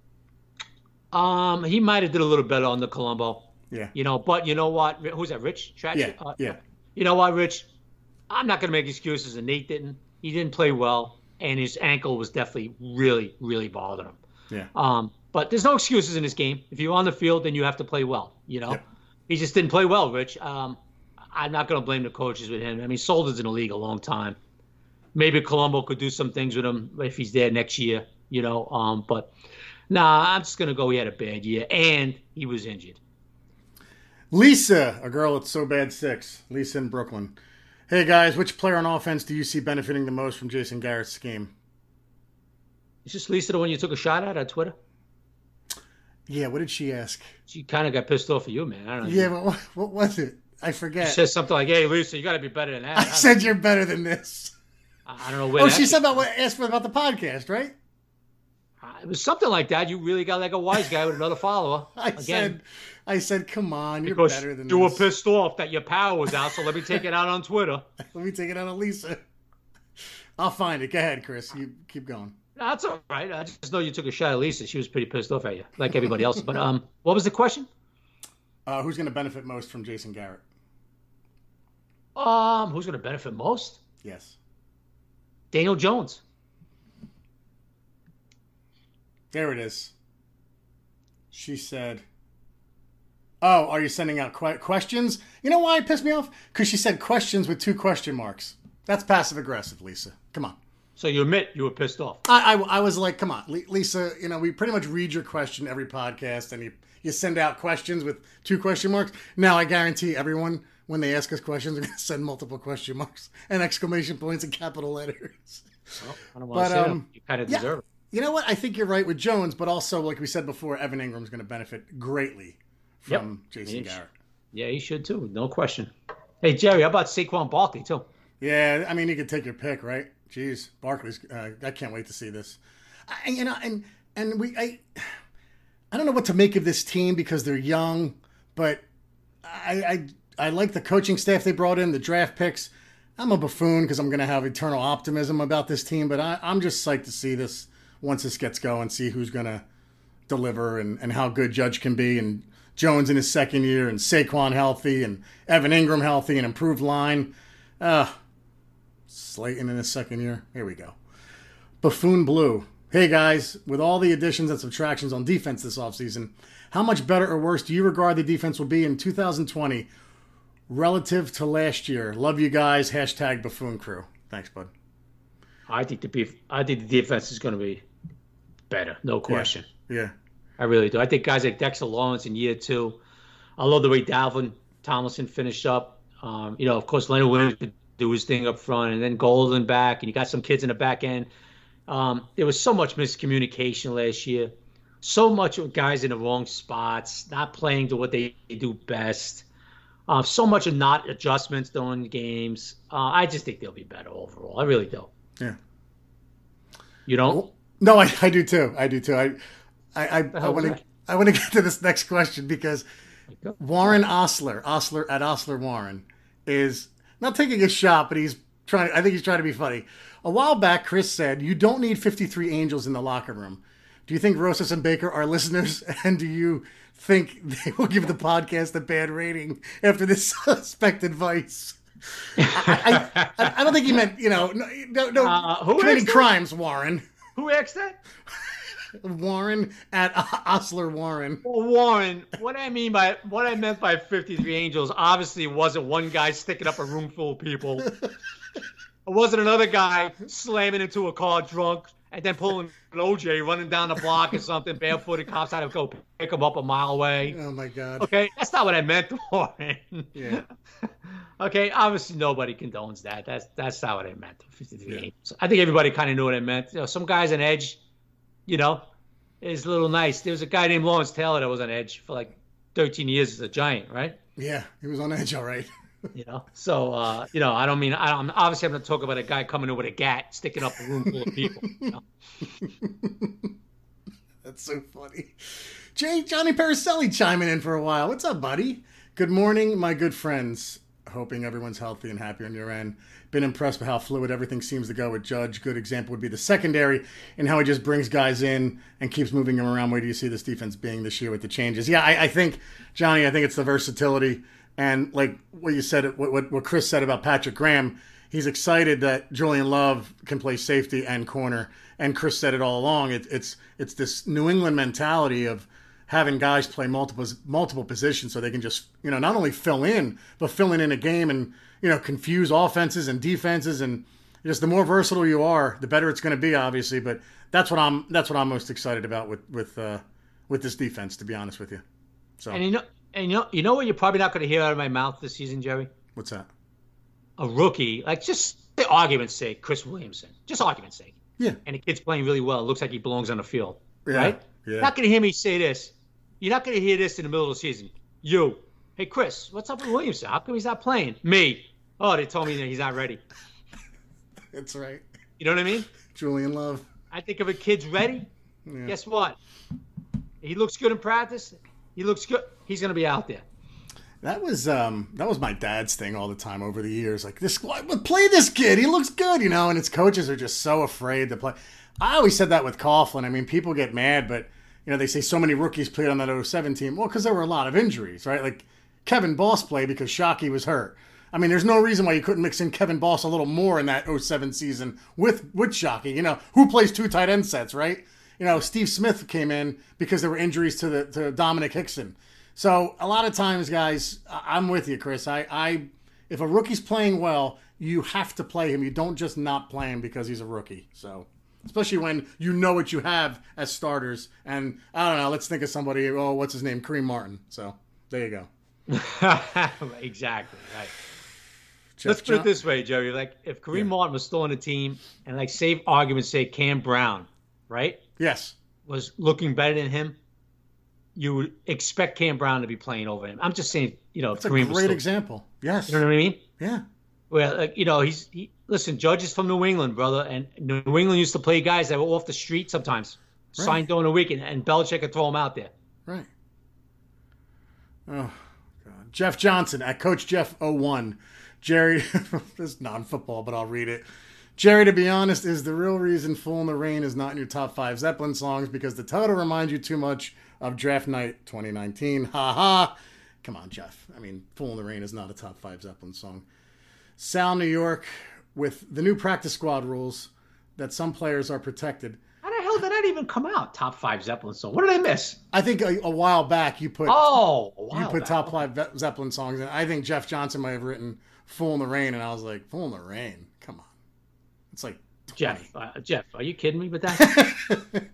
Um, he might have did a little better on the Colombo. Yeah. You know, but you know what? Who's that, Rich? Tracchio? Yeah, uh, yeah. You know what, Rich? I'm not going to make excuses, and Nate didn't. He didn't play well, and his ankle was definitely really, really bothering him. Yeah. Um, but there's no excuses in this game. If you're on the field, then you have to play well, you know? Yep. He just didn't play well, Rich. Um, I'm not going to blame the coaches with him. I mean, Solder's in the league a long time. Maybe Colombo could do some things with him if he's there next year, you know? Um, but, nah, I'm just going to go he had a bad year, and he was injured. Lisa, a girl at So Bad Six. Lisa in Brooklyn. Hey guys, which player on offense do you see benefiting the most from Jason Garrett's scheme? Is this Lisa the one you took a shot at on Twitter? Yeah, what did she ask? She kind of got pissed off at you, man. I don't know. Yeah, but what, what was it? I forget. She says something like, "Hey, Lisa, you got to be better than that." I, I said know. You're better than this. I don't know where. Oh, that she said came about what asked for about the podcast, right? from. It was something like that. You really got like a wise guy with another follower. I Again, said, I said, come on, you're because better than you were this. pissed off that your power was out, so let me take it out on Twitter. Let me take it out on Lisa. I'll find it. Go ahead, Chris. You keep going. That's all right. I just know you took a shot at Lisa. She was pretty pissed off at you, like everybody else. But um, what was the question? Uh, who's going to benefit most from Jason Garrett? Um, who's going to benefit most? Yes. Daniel Jones. There it is. She said, oh, are you sending out que- questions? You know why it pissed me off? Because she said questions with two question marks. That's passive aggressive, Lisa. Come on. So you admit you were pissed off. I, I, I was like, come on, Lisa, you know, we pretty much read your question every podcast and you, you send out questions with two question marks. Now I guarantee everyone, when they ask us questions, are going to send multiple question marks and exclamation points and capital letters. Well, I don't want to say um, that. You kind of deserve yeah, it. You know what? I think you're right with Jones, but also, like we said before, Evan Ingram's going to benefit greatly from yep. Jason he Garrett. Yeah, he should too. No question. Hey, Jerry, how about Saquon Barkley too? Yeah, I mean, you could take your pick, right? Jeez, Barkley's. Uh, I can't wait to see this. I, you know, and and we, I, I don't know what to make of this team because they're young, but I, I, I like the coaching staff they brought in, the draft picks. I'm a buffoon because I'm going to have eternal optimism about this team, but I, I'm just psyched to see this once this gets going, see who's going to deliver and, and how good Judge can be, and Jones in his second year, and Saquon healthy, and Evan Ingram healthy, and improved line. Uh, Slayton in his second year. Here we go. Buffoon Blue. Hey guys, with all the additions and subtractions on defense this offseason, how much better or worse do you regard the defense will be in two thousand twenty relative to last year? Love you guys. Hashtag Buffoon Crew. Thanks, bud. I think the beef, I think the defense is going to be better, no question. Yeah. yeah. I really do. I think guys like Dexter Lawrence in year two. I love the way Dalvin Tomlinson finished up. Um, you know, of course, Leonard Williams could do his thing up front, and then Golden back, and you got some kids in the back end. Um, there was so much miscommunication last year. So much of guys in the wrong spots, not playing to what they do best. Uh, so much of not adjustments during the games. Uh, I just think they'll be better overall. I really do. Yeah. You don't? No, I, I do too. I do too. I I I, I want to I want to get to this next question because Warren Osler, Osler at Osler Warren, is not taking a shot, but he's trying. I think he's trying to be funny. A while back, Chris said, "You don't need fifty-three angels in the locker room." Do you think Rosas and Baker are listeners, and do you think they will give the podcast a bad rating after this suspect advice? I, I, I don't think he meant, you know, no, no uh, who committing crimes, Warren. Who asked that? Warren at Osler Warren. Well, Warren, what I mean by what I meant by fifty-three angels obviously wasn't one guy sticking up a room full of people. It wasn't another guy slamming into a car drunk and then pulling an O J running down the block or something, barefooted, cops had to go pick him up a mile away. Oh my God. Okay, that's not what I meant, Warren. Yeah. Okay, obviously nobody condones that. That's that's not what I meant. fifty-three Yeah. angels. I think everybody kind of knew what I meant. You know, some guys on edge, you know, is a little nice. There was a guy named Lawrence Taylor that was on edge for like thirteen years as a Giant, right? Yeah, he was on edge, all right. You know, so uh, you know, I don't mean I don't, obviously I'm not talking about a guy coming in with a gat sticking up a room full of people. You know? That's so funny. Jay Johnny Paracelli chiming in for a while. What's up, buddy? Good morning, my good friends. Hoping everyone's healthy and happy on your end. Been impressed with how fluid everything seems to go with Judge. Good example would be the secondary and how he just brings guys in and keeps moving them around. Where do you see this defense being this year with the changes? Yeah, I, I think, Johnny, I think it's the versatility. And like what you said, what, what, what Chris said about Patrick Graham, he's excited that Julian Love can play safety and corner. And Chris said it all along. It, it's it's this New England mentality of having guys play multiple multiple positions so they can just, you know, not only fill in, but filling in a game and, you know, confuse offenses and defenses. And just the more versatile you are, the better it's going to be, obviously. But that's what I'm that's what I'm most excited about with with uh, with this defense, to be honest with you. So and you know, and you know, you know what you're probably not going to hear out of my mouth this season, Jerry? What's that? a rookie, like just the argument's sake, Chris Williamson, just argument's sake. Yeah. And the kid's playing really well. It looks like he belongs on the field, yeah. right? Yeah. You're not going to hear me say this. You're not going to hear this in the middle of the season. You, hey, Chris, what's up with Williamson? How come he's not playing? Me. Oh, they told me that he's not ready. That's right. You know what I mean? Julian Love. I think if a kid's ready, yeah. guess what? He looks good in practice. He looks good. He's going to be out there. That was um, that was my dad's thing all the time over the years. Like, this, play this kid. He looks good, you know. And his coaches are just so afraid to play. I always said that with Coughlin. I mean, people get mad, but you know they say so many rookies played on that oh seven team. Well, because there were a lot of injuries, right? Like Kevin Boss played because Shockey was hurt. I mean, there's no reason why you couldn't mix in Kevin Boss a little more in that oh seven season with with Shockey. You know, who plays two tight end sets, right? You know, Steve Smith came in because there were injuries to the to Dominic Hickson. So a lot of times, guys, I'm with you, Chris. I, I, if a rookie's playing well, you have to play him. You don't just not play him because he's a rookie. So, especially when you know what you have as starters. And I don't know. Let's think of somebody. Oh, what's his name? Kareem Martin. So there you go. Exactly right. Jeff Let's put John- it this way, Jerry. Like if Kareem Yeah. Martin was still on the team, and like save argument's sake, Cam Brown, right? Yes. Was looking better than him. You would expect Cam Brown to be playing over him. I'm just saying, you know, That's a Kareem great was still, example. Yes. You know what I mean? Yeah. Well, like, you know, he's he, listen. Judge is from New England, brother, and New England used to play guys that were off the street sometimes, Right. signed during the week, and, and Belichick could throw them out there. Right. Oh, God. Jeff Johnson at Coach Jeff oh one. Jerry, this is non-football, but I'll read it. Jerry, to be honest, is the real reason Fool in the Rain is not in your top five Zeppelin songs because the title reminds you too much of Draft Night twenty nineteen. Ha ha. Come on, Jeff. I mean, Fool in the Rain is not a top five Zeppelin song. Sal, New York, with the new practice squad rules that some players are protected. How the hell did that even come out? Top five Zeppelin song. What did I miss? I think a, a while back you put oh, a while you put back. top five Ve- Zeppelin songs, and I think Jeff Johnson might have written "Fool in the Rain," and I was like, "Fool in the Rain, come on." It's like twenty. Jeff. Uh, Jeff, are you kidding me with that?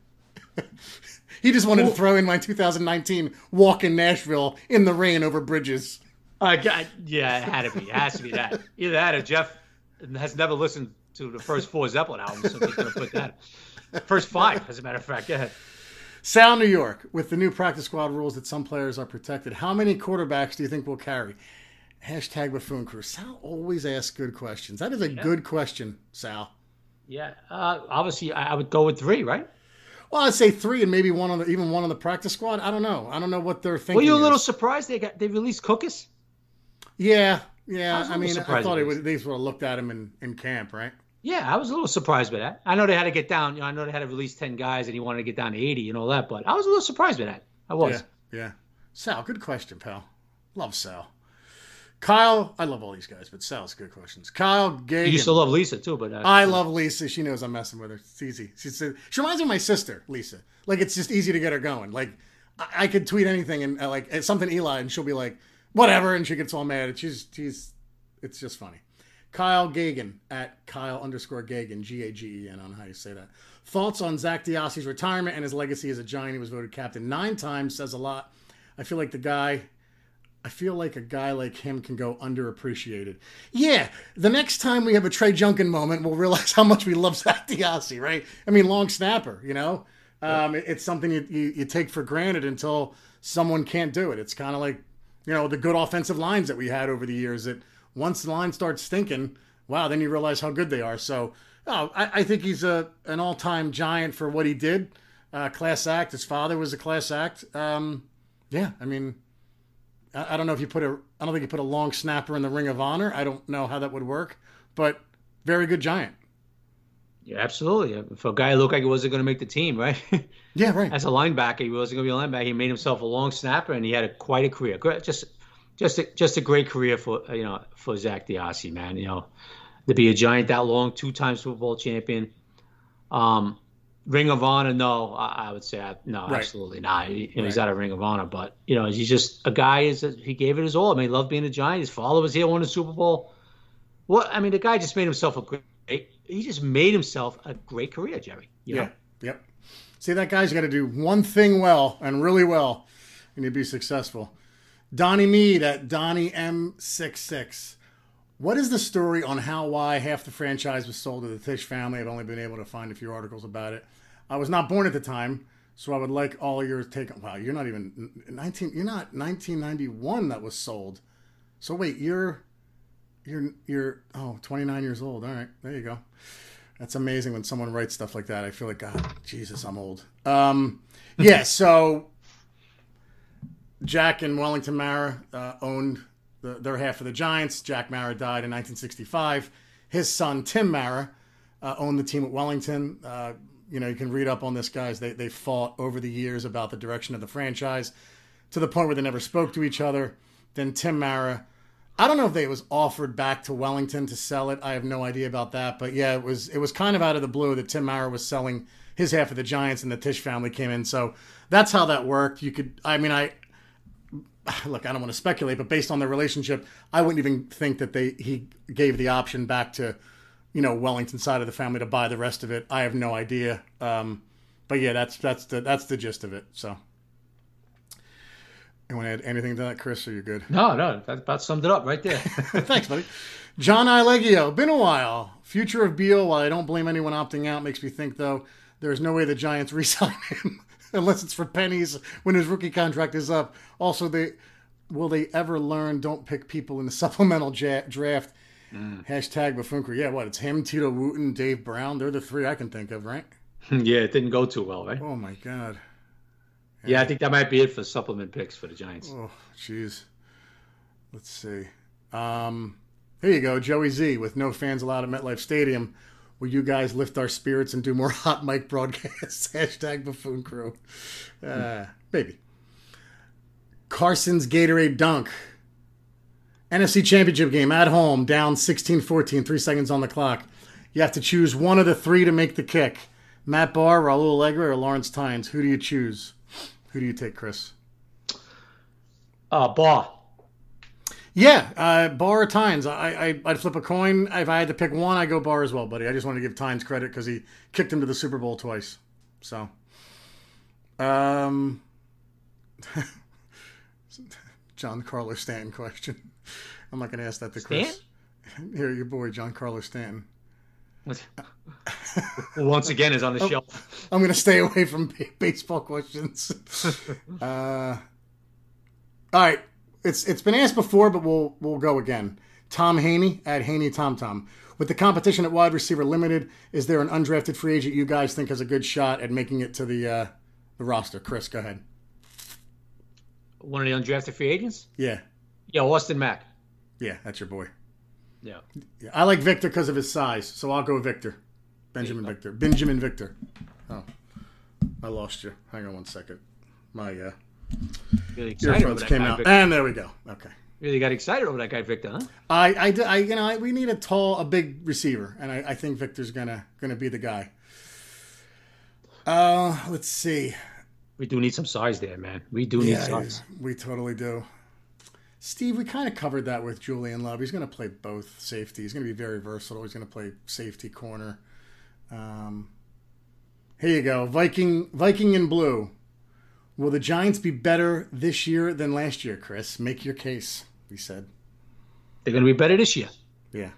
He just wanted to throw in my two thousand nineteen walk in Nashville in the rain over bridges. Uh, God, yeah, it had to be. It has to be that. Either that or Jeff has never listened to the first four Zeppelin albums, so he's going to put that. First five, as a matter of fact. Go ahead. Sal, New York, with the new practice squad rules that some players are protected, how many quarterbacks do you think will carry? Hashtag Buffoon Crew. Sal always asks good questions. That is a yeah. good question, Sal. Yeah, uh, obviously I would go with three, right? Well, I'd say three and maybe one on the, even one on the practice squad. I don't know. I don't know what they're thinking. Were you a little is. surprised they got they released Cookus? Yeah, yeah. I, I mean, I thought it would, they sort of looked at him in, in camp, right? Yeah, I was a little surprised by that. I know they had to get down. You know, I know they had to release ten guys, and he wanted to get down to eighty and all that. But I was a little surprised by that. I was. Yeah, yeah. Sal, good question, pal. Love Sal. Kyle, I love all these guys, but Sal's good questions. Kyle Gagan. You used to love Lisa too, but uh, I love Lisa. She knows I'm messing with her. It's easy. She said she reminds me of my sister, Lisa. Like it's just easy to get her going. Like I, I could tweet anything and uh, like something Eli, and she'll be like, whatever, and she gets all mad. She's she's it's just funny. Kyle Gagan at Kyle underscore Gagan, G A G E N. I don't know how you say that. Thoughts on Zach Diassi's retirement and his legacy as a Giant. He was voted captain nine times. Says a lot. I feel like the guy. I feel like a guy like him can go underappreciated. Yeah, the next time we have a Trey Junkin moment, we'll realize how much we love Zach Diassi, right? I mean, long snapper, you know? Um, it, it's something you, you, you take for granted until someone can't do it. It's kind of like, you know, the good offensive lines that we had over the years that once the line starts stinking, wow, then you realize how good they are. So oh, I, I think he's a an all-time Giant for what he did. Uh, class act. His father was a class act. Um, yeah, I mean... I don't know if you put a, I don't think you put a long snapper in the Ring of Honor. I don't know how that would work, but very good Giant. Yeah, absolutely. For a guy who looked like he wasn't going to make the team, right? Yeah, right. As a linebacker, he wasn't going to be a linebacker. He made himself a long snapper, and he had a, quite a career. Just, just, a, just a great career for you know for Zach Diassi, man. You know, to be a Giant that long, two-time Super Bowl champion. Um, Ring of Honor, no, I, I would say I, no, right. Absolutely not. He, you know, right. He's out of Ring of Honor, but you know, he's just a guy. Is he gave it his all? I mean, he loved being a Giant. His father was here, won the Super Bowl. Well, I mean, the guy just made himself a great. He just made himself a great career, Jerry. You yeah. know? Yep. See, that guy's got to do one thing well and really well, and he'd be successful. Donnie Mead at Donnie M sixty-six. What is the story on how, why half the franchise was sold to the Tisch family? I've only been able to find a few articles about it. I was not born at the time, so I would like all your take. Wow, you're not even nineteen. You're not nineteen ninety-one that was sold. So wait, you're you're you're oh twenty-nine years old. All right, there you go. That's amazing when someone writes stuff like that. I feel like, God, Jesus, I'm old. Um, yeah, so Jack and Wellington Mara uh, owned the, their half of the Giants. Jack Mara died in nineteen sixty-five. His son, Tim Mara, uh, owned the team at Wellington. Uh, you know, you can read up on this, guys. They, they fought over the years about the direction of the franchise to the point where they never spoke to each other. Then Tim Mara, I don't know if they was offered back to Wellington to sell it. I have no idea about that. But yeah, it was it was kind of out of the blue that Tim Mara was selling his half of the Giants and the Tisch family came in. So that's how that worked. You could, I mean, I, look, I don't want to speculate, but based on their relationship, I wouldn't even think that they he gave the option back to, you know, Wellington side of the family to buy the rest of it. I have no idea. Um, but yeah, that's that's the that's the gist of it. So. You want to add anything to that, Chris, or you're good? No, no, that about summed it up right there. Thanks, buddy. John Ilegio, been a while. Future of Beal, while I don't blame anyone opting out, makes me think, though, there's no way the Giants re-sign him unless it's for pennies when his rookie contract is up. Also, they will they ever learn don't pick people in the supplemental ja- draft? Mm. Hashtag Buffoonker. Yeah, what? It's him, Tito Wooten, Dave Brown. They're the three I can think of, right? Yeah, it didn't go too well, right? Oh, my God. Yeah. yeah, I think that might be it for supplement picks for the Giants. Oh, jeez. Let's see. Um, here you go, Joey Z. With no fans allowed at MetLife Stadium, will you guys lift our spirits and do more hot mic broadcasts? Hashtag Buffoon Crew. Uh, maybe. Carson's Gatorade Dunk. N F C Championship game at home, down sixteen fourteen, three seconds on the clock. You have to choose one of the three to make the kick. Matt Barr, Raul Allegre, or Lawrence Tynes. Who do you choose? Who do you take, Chris? Uh, Barr. Yeah, uh, Barr or Tynes. I, I, I'd flip a coin. If I had to pick one, I'd go Barr as well, buddy. I just want to give Tynes credit because he kicked him to the Super Bowl twice. So, um, John Carlos Stanton question. I'm not going to ask that to Chris. Stan? Here, your boy, John Carlos Stanton. Once again is on the oh, shelf. I'm going to stay away from b- baseball questions. uh, all right, it's it's been asked before, but we'll we'll go again. Tom Haney at Haney Tom Tom. With the competition at wide receiver limited, is there an undrafted free agent you guys think has a good shot at making it to the uh, the roster? Chris, go ahead. One of the undrafted free agents? Yeah. Yeah, Austin Mack. Yeah, that's your boy. Yeah. yeah. I like Victor because of his size, so I'll go Victor. Benjamin Victor. Benjamin Victor. Oh, I lost you. Hang on one second. My uh, really earphones came out. Victor. And there we go. Okay. Really got excited over that guy Victor, huh? I, I, I you know, I, we need a tall, a big receiver, and I, I think Victor's gonna gonna be the guy. Uh, let's see. We do need some size there, man. We do need yeah, size. We totally do. Steve, we kind of covered that with Julian Love. He's going to play both safety. He's going to be very versatile. He's going to play safety corner. Um, here you go. Viking Viking in blue. Will the Giants be better this year than last year, Chris? Make your case, he said. They're going to be better this year. Yeah.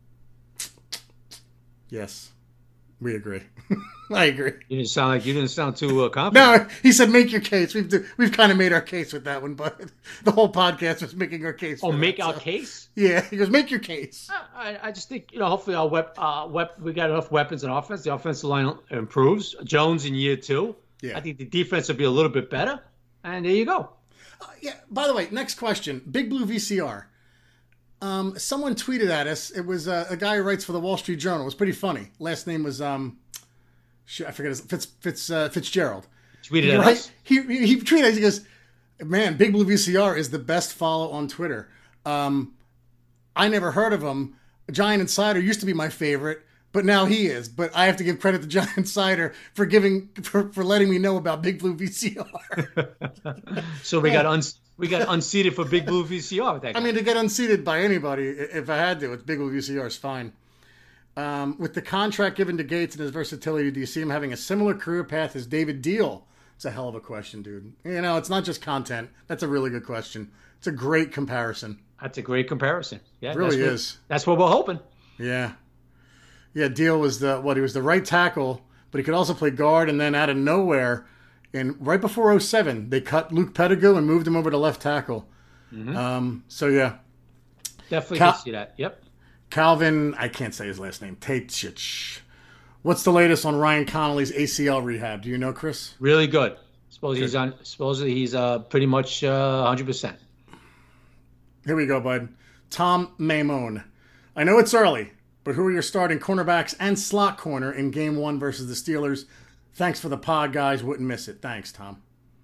Yes. We agree. I agree. You didn't sound like you didn't sound too uh, confident. No, he said make your case. We've do, we've kind of made our case with that one, but the whole podcast was making our case. Oh, make that, our so. case? Yeah, he goes make your case. I, I just think you know. Hopefully, our wep, uh, wep, we got enough weapons and offense. The offensive line improves. Jones in year two. Yeah. I think the defense will be a little bit better. And there you go. Uh, yeah. By the way, next question. Big Blue V C R. Um, someone tweeted at us. It was uh, a guy who writes for the Wall Street Journal. It was pretty funny. Last name was um. I forget his Fitz Fitz uh, Fitzgerald. Tweeted at right? us. He he tweeted us. He goes, "Man, Big Blue V C R is the best follow on Twitter. Um, I never heard of him. Giant Insider used to be my favorite, but now he is. But I have to give credit to Giant Insider for giving for, for letting me know about Big Blue V C R. So we got un, we got unseated for Big Blue V C R with that guy. I mean, to get unseated by anybody, if I had to, it's Big Blue V C R is fine. Um, with the contract given to Gates and his versatility, do you see him having a similar career path as David Deal? It's a hell of a question, dude. You know, it's not just content. That's a really good question. It's a great comparison. That's a great comparison. Yeah, It really that's what, is. That's what we're hoping. Yeah. Yeah, Deal was the what? He was the right tackle, but he could also play guard. And then out of nowhere, and right before oh seven, they cut Luke Pettigrew and moved him over to left tackle. Mm-hmm. Um, so yeah, definitely Cal- can see that. Yep. Calvin, I can't say his last name. Tatich. What's the latest on Ryan Connolly's A C L rehab? Do you know, Chris? Really good. Suppose good. he's on. Supposedly he's uh pretty much uh one hundred percent. Here we go, bud. Tom Maimone. I know it's early, but who are your starting cornerbacks and slot corner in game one versus the Steelers? Thanks for the pod, guys. Wouldn't miss it. Thanks, Tom.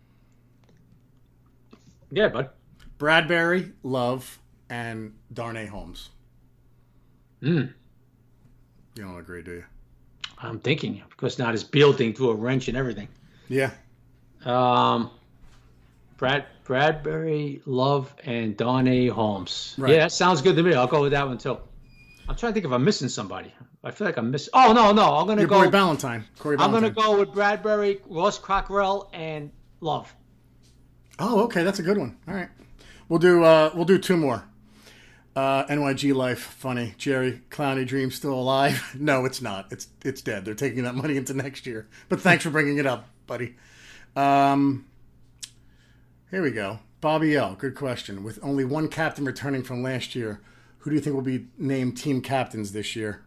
Yeah, bud. Bradbury, Love, and Darnay Holmes. Hmm. You don't agree, do you? I'm thinking, because now this Beal thing threw a wrench and everything. Yeah. Um, Brad Bradbury, Love, and Darnay Holmes. Right. Yeah, that sounds good to me. I'll go with that one too. I'm trying to think if I'm missing somebody. I feel like I'm missing. Oh no, no, I'm gonna Your go. boy Ballantyne. Corey I'm Ballantyne. gonna go with Bradbury, Ross Cockrell, and Love. Oh, okay, that's a good one. All right, we'll do uh, we'll do two more. Uh, N Y G Life, funny. Jerry, Clowny Dream still alive? No, it's not. It's it's dead. They're taking that money into next year. But thanks for bringing it up, buddy. Um, here we go. Bobby L. Good question. With only one captain returning from last year, who do you think will be named team captains this year?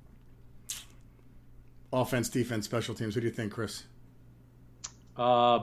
Offense, defense, special teams. Who do you think, Chris? Uh,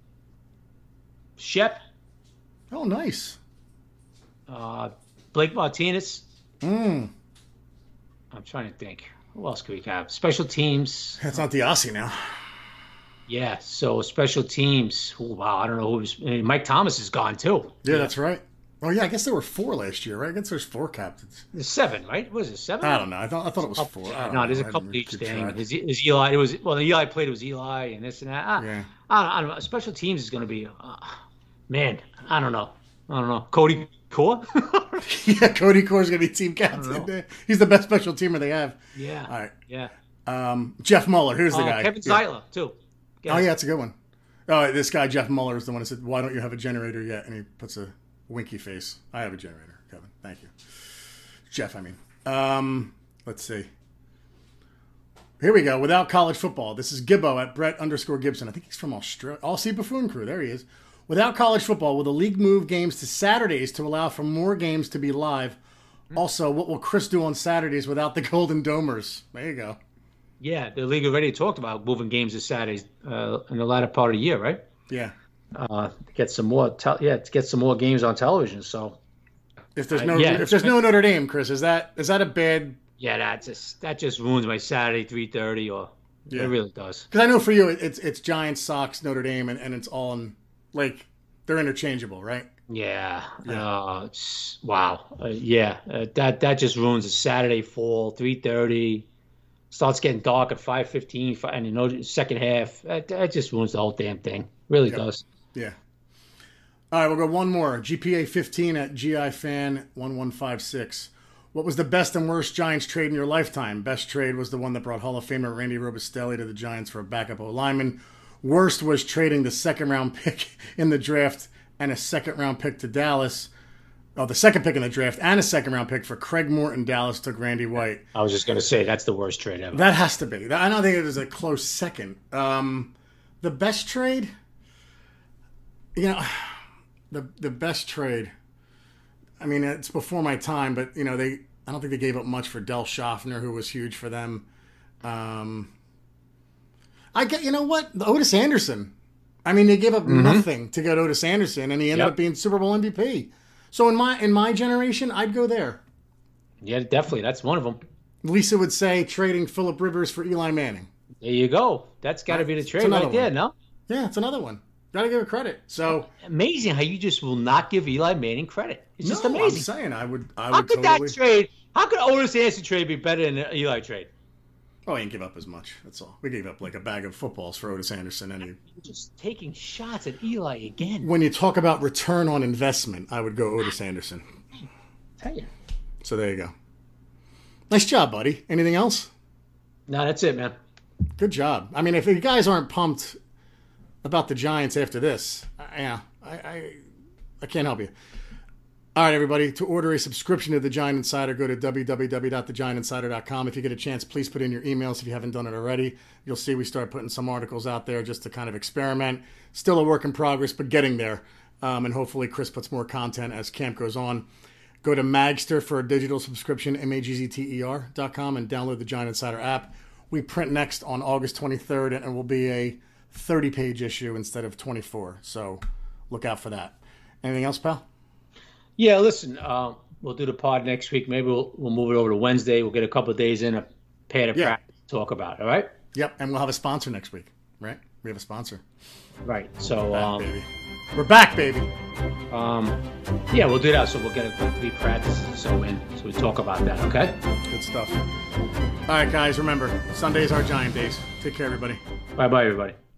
Shep. Oh, nice. Uh, Blake Martinez. Mm. I'm trying to think. Who else could we have? Special teams. That's not the Aussie now. Yeah, so special teams. Ooh, wow, I don't know who's. Mike Thomas is gone too. Yeah, yeah, that's right. Oh yeah, I guess there were four last year, right? I guess there's four captains. There's seven, right? Was it seven? I don't know. I thought I thought it was four. I don't no, know. there's a couple each thing. Is, is Eli? It was well. The Eli played. It was Eli and this and that. I, yeah. I don't, I don't know. Special teams is going to be. Uh, man, I don't know. I don't know. Cody Core. Yeah, Cody Core is going to be team captain. He's the best special teamer they have. Yeah. All right. Yeah. Um, Jeff Muller. Here's the uh, guy. Kevin yeah. Zeitler too. Yes. Oh yeah, that's a good one. Oh, this guy Jeff Muller is the one who said, "Why don't you have a generator yet?" And he puts a winky face. I have a generator, Kevin. Thank you, Jeff. I mean, um, let's see. Here we go. Without college football, this is Gibbo at Brett underscore Gibson. I think he's from Australia. All see Buffoon Crew. There he is. Without college football, will the league move games to Saturdays to allow for more games to be live? Also, what will Chris do on Saturdays without the Golden Domers? There you go. Yeah, the league already talked about moving games to Saturdays uh, in the latter part of the year, right? Yeah. Uh, to get some more, te- yeah, to get some more games on television. So, if there's no, uh, yeah, if there's no Notre Dame, Chris, is that is that a bad? Yeah, that just that just ruins my Saturday three thirty, or yeah. It really does. Because I know for you, it's it's Giants, Sox, Notre Dame, and, and it's all in, like they're interchangeable, right? Yeah. yeah. Uh, it's, wow. Uh, yeah. Uh, that that just ruins a Saturday fall three thirty. Starts getting dark at five fifteen, and you know, second half. That, that just ruins the whole damn thing. Really yep. does. Yeah. All right, we'll go one more. G P A fifteen at G I Fan one one five six. What was the best and worst Giants trade in your lifetime? Best trade was the one that brought Hall of Famer Randy Robustelli to the Giants for a backup O-lineman. Worst was trading the second round pick in the draft and a second round pick to Dallas. Oh, the second pick in the draft and a second round pick for Craig Morton. Dallas took Randy White. I was just going to say that's the worst trade ever. That has to be. I don't think it was a close second. Um, the best trade, you know, the the best trade. I mean, it's before my time, but you know, they. I don't think they gave up much for Del Schaffner, who was huge for them. Um, I get. You know what? The Otis Anderson. I mean, they gave up mm-hmm. nothing to get Otis Anderson, and he ended yep. up being Super Bowl M V P. So in my in my generation, I'd go there. Yeah, definitely. That's one of them. Lisa would say trading Phillip Rivers for Eli Manning. There you go. That's got to be the trade right one. there, no? Yeah, it's another one. Got to give it credit. So amazing how you just will not give Eli Manning credit. It's no, just amazing. I'm saying I would. I how would could totally... that trade? How could Otis Anderson trade be better than the Eli trade? Oh, he didn't give up as much. That's all. We gave up like a bag of footballs for Otis Anderson. And he... just taking shots at Eli again. When you talk about return on investment, I would go Otis Anderson. Tell you. So there you go. Nice job, buddy. Anything else? No, that's it, man. Good job. I mean, if you guys aren't pumped about the Giants after this, I, yeah, I, I, I can't help you. All right, everybody. To order a subscription to The Giant Insider, go to w w w dot the giant insider dot com. If you get a chance, please put in your emails if you haven't done it already. You'll see we start putting some articles out there just to kind of experiment. Still a work in progress, but getting there. Um, and hopefully Chris puts more content as camp goes on. Go to Magster for a digital subscription, M A G Z T E R dot com, and download the Giant Insider app. We print next on August twenty-third, and it will be a thirty-page issue instead of twenty-four. So look out for that. Anything else, pal? Yeah, listen, uh, we'll do the pod next week. Maybe we'll we'll move it over to Wednesday. We'll get a couple of days in, a pair of yeah. practice to talk about. All right? Yep, and we'll have a sponsor next week, right? We have a sponsor. Right. So, We're back, um, baby. We're back, baby. Um, yeah, we'll do that. So we'll get a quick three practices or so in. So we talk about that. Okay? Good stuff. All right, guys. Remember, Sundays are Giant days. Take care, everybody. Bye, bye, everybody.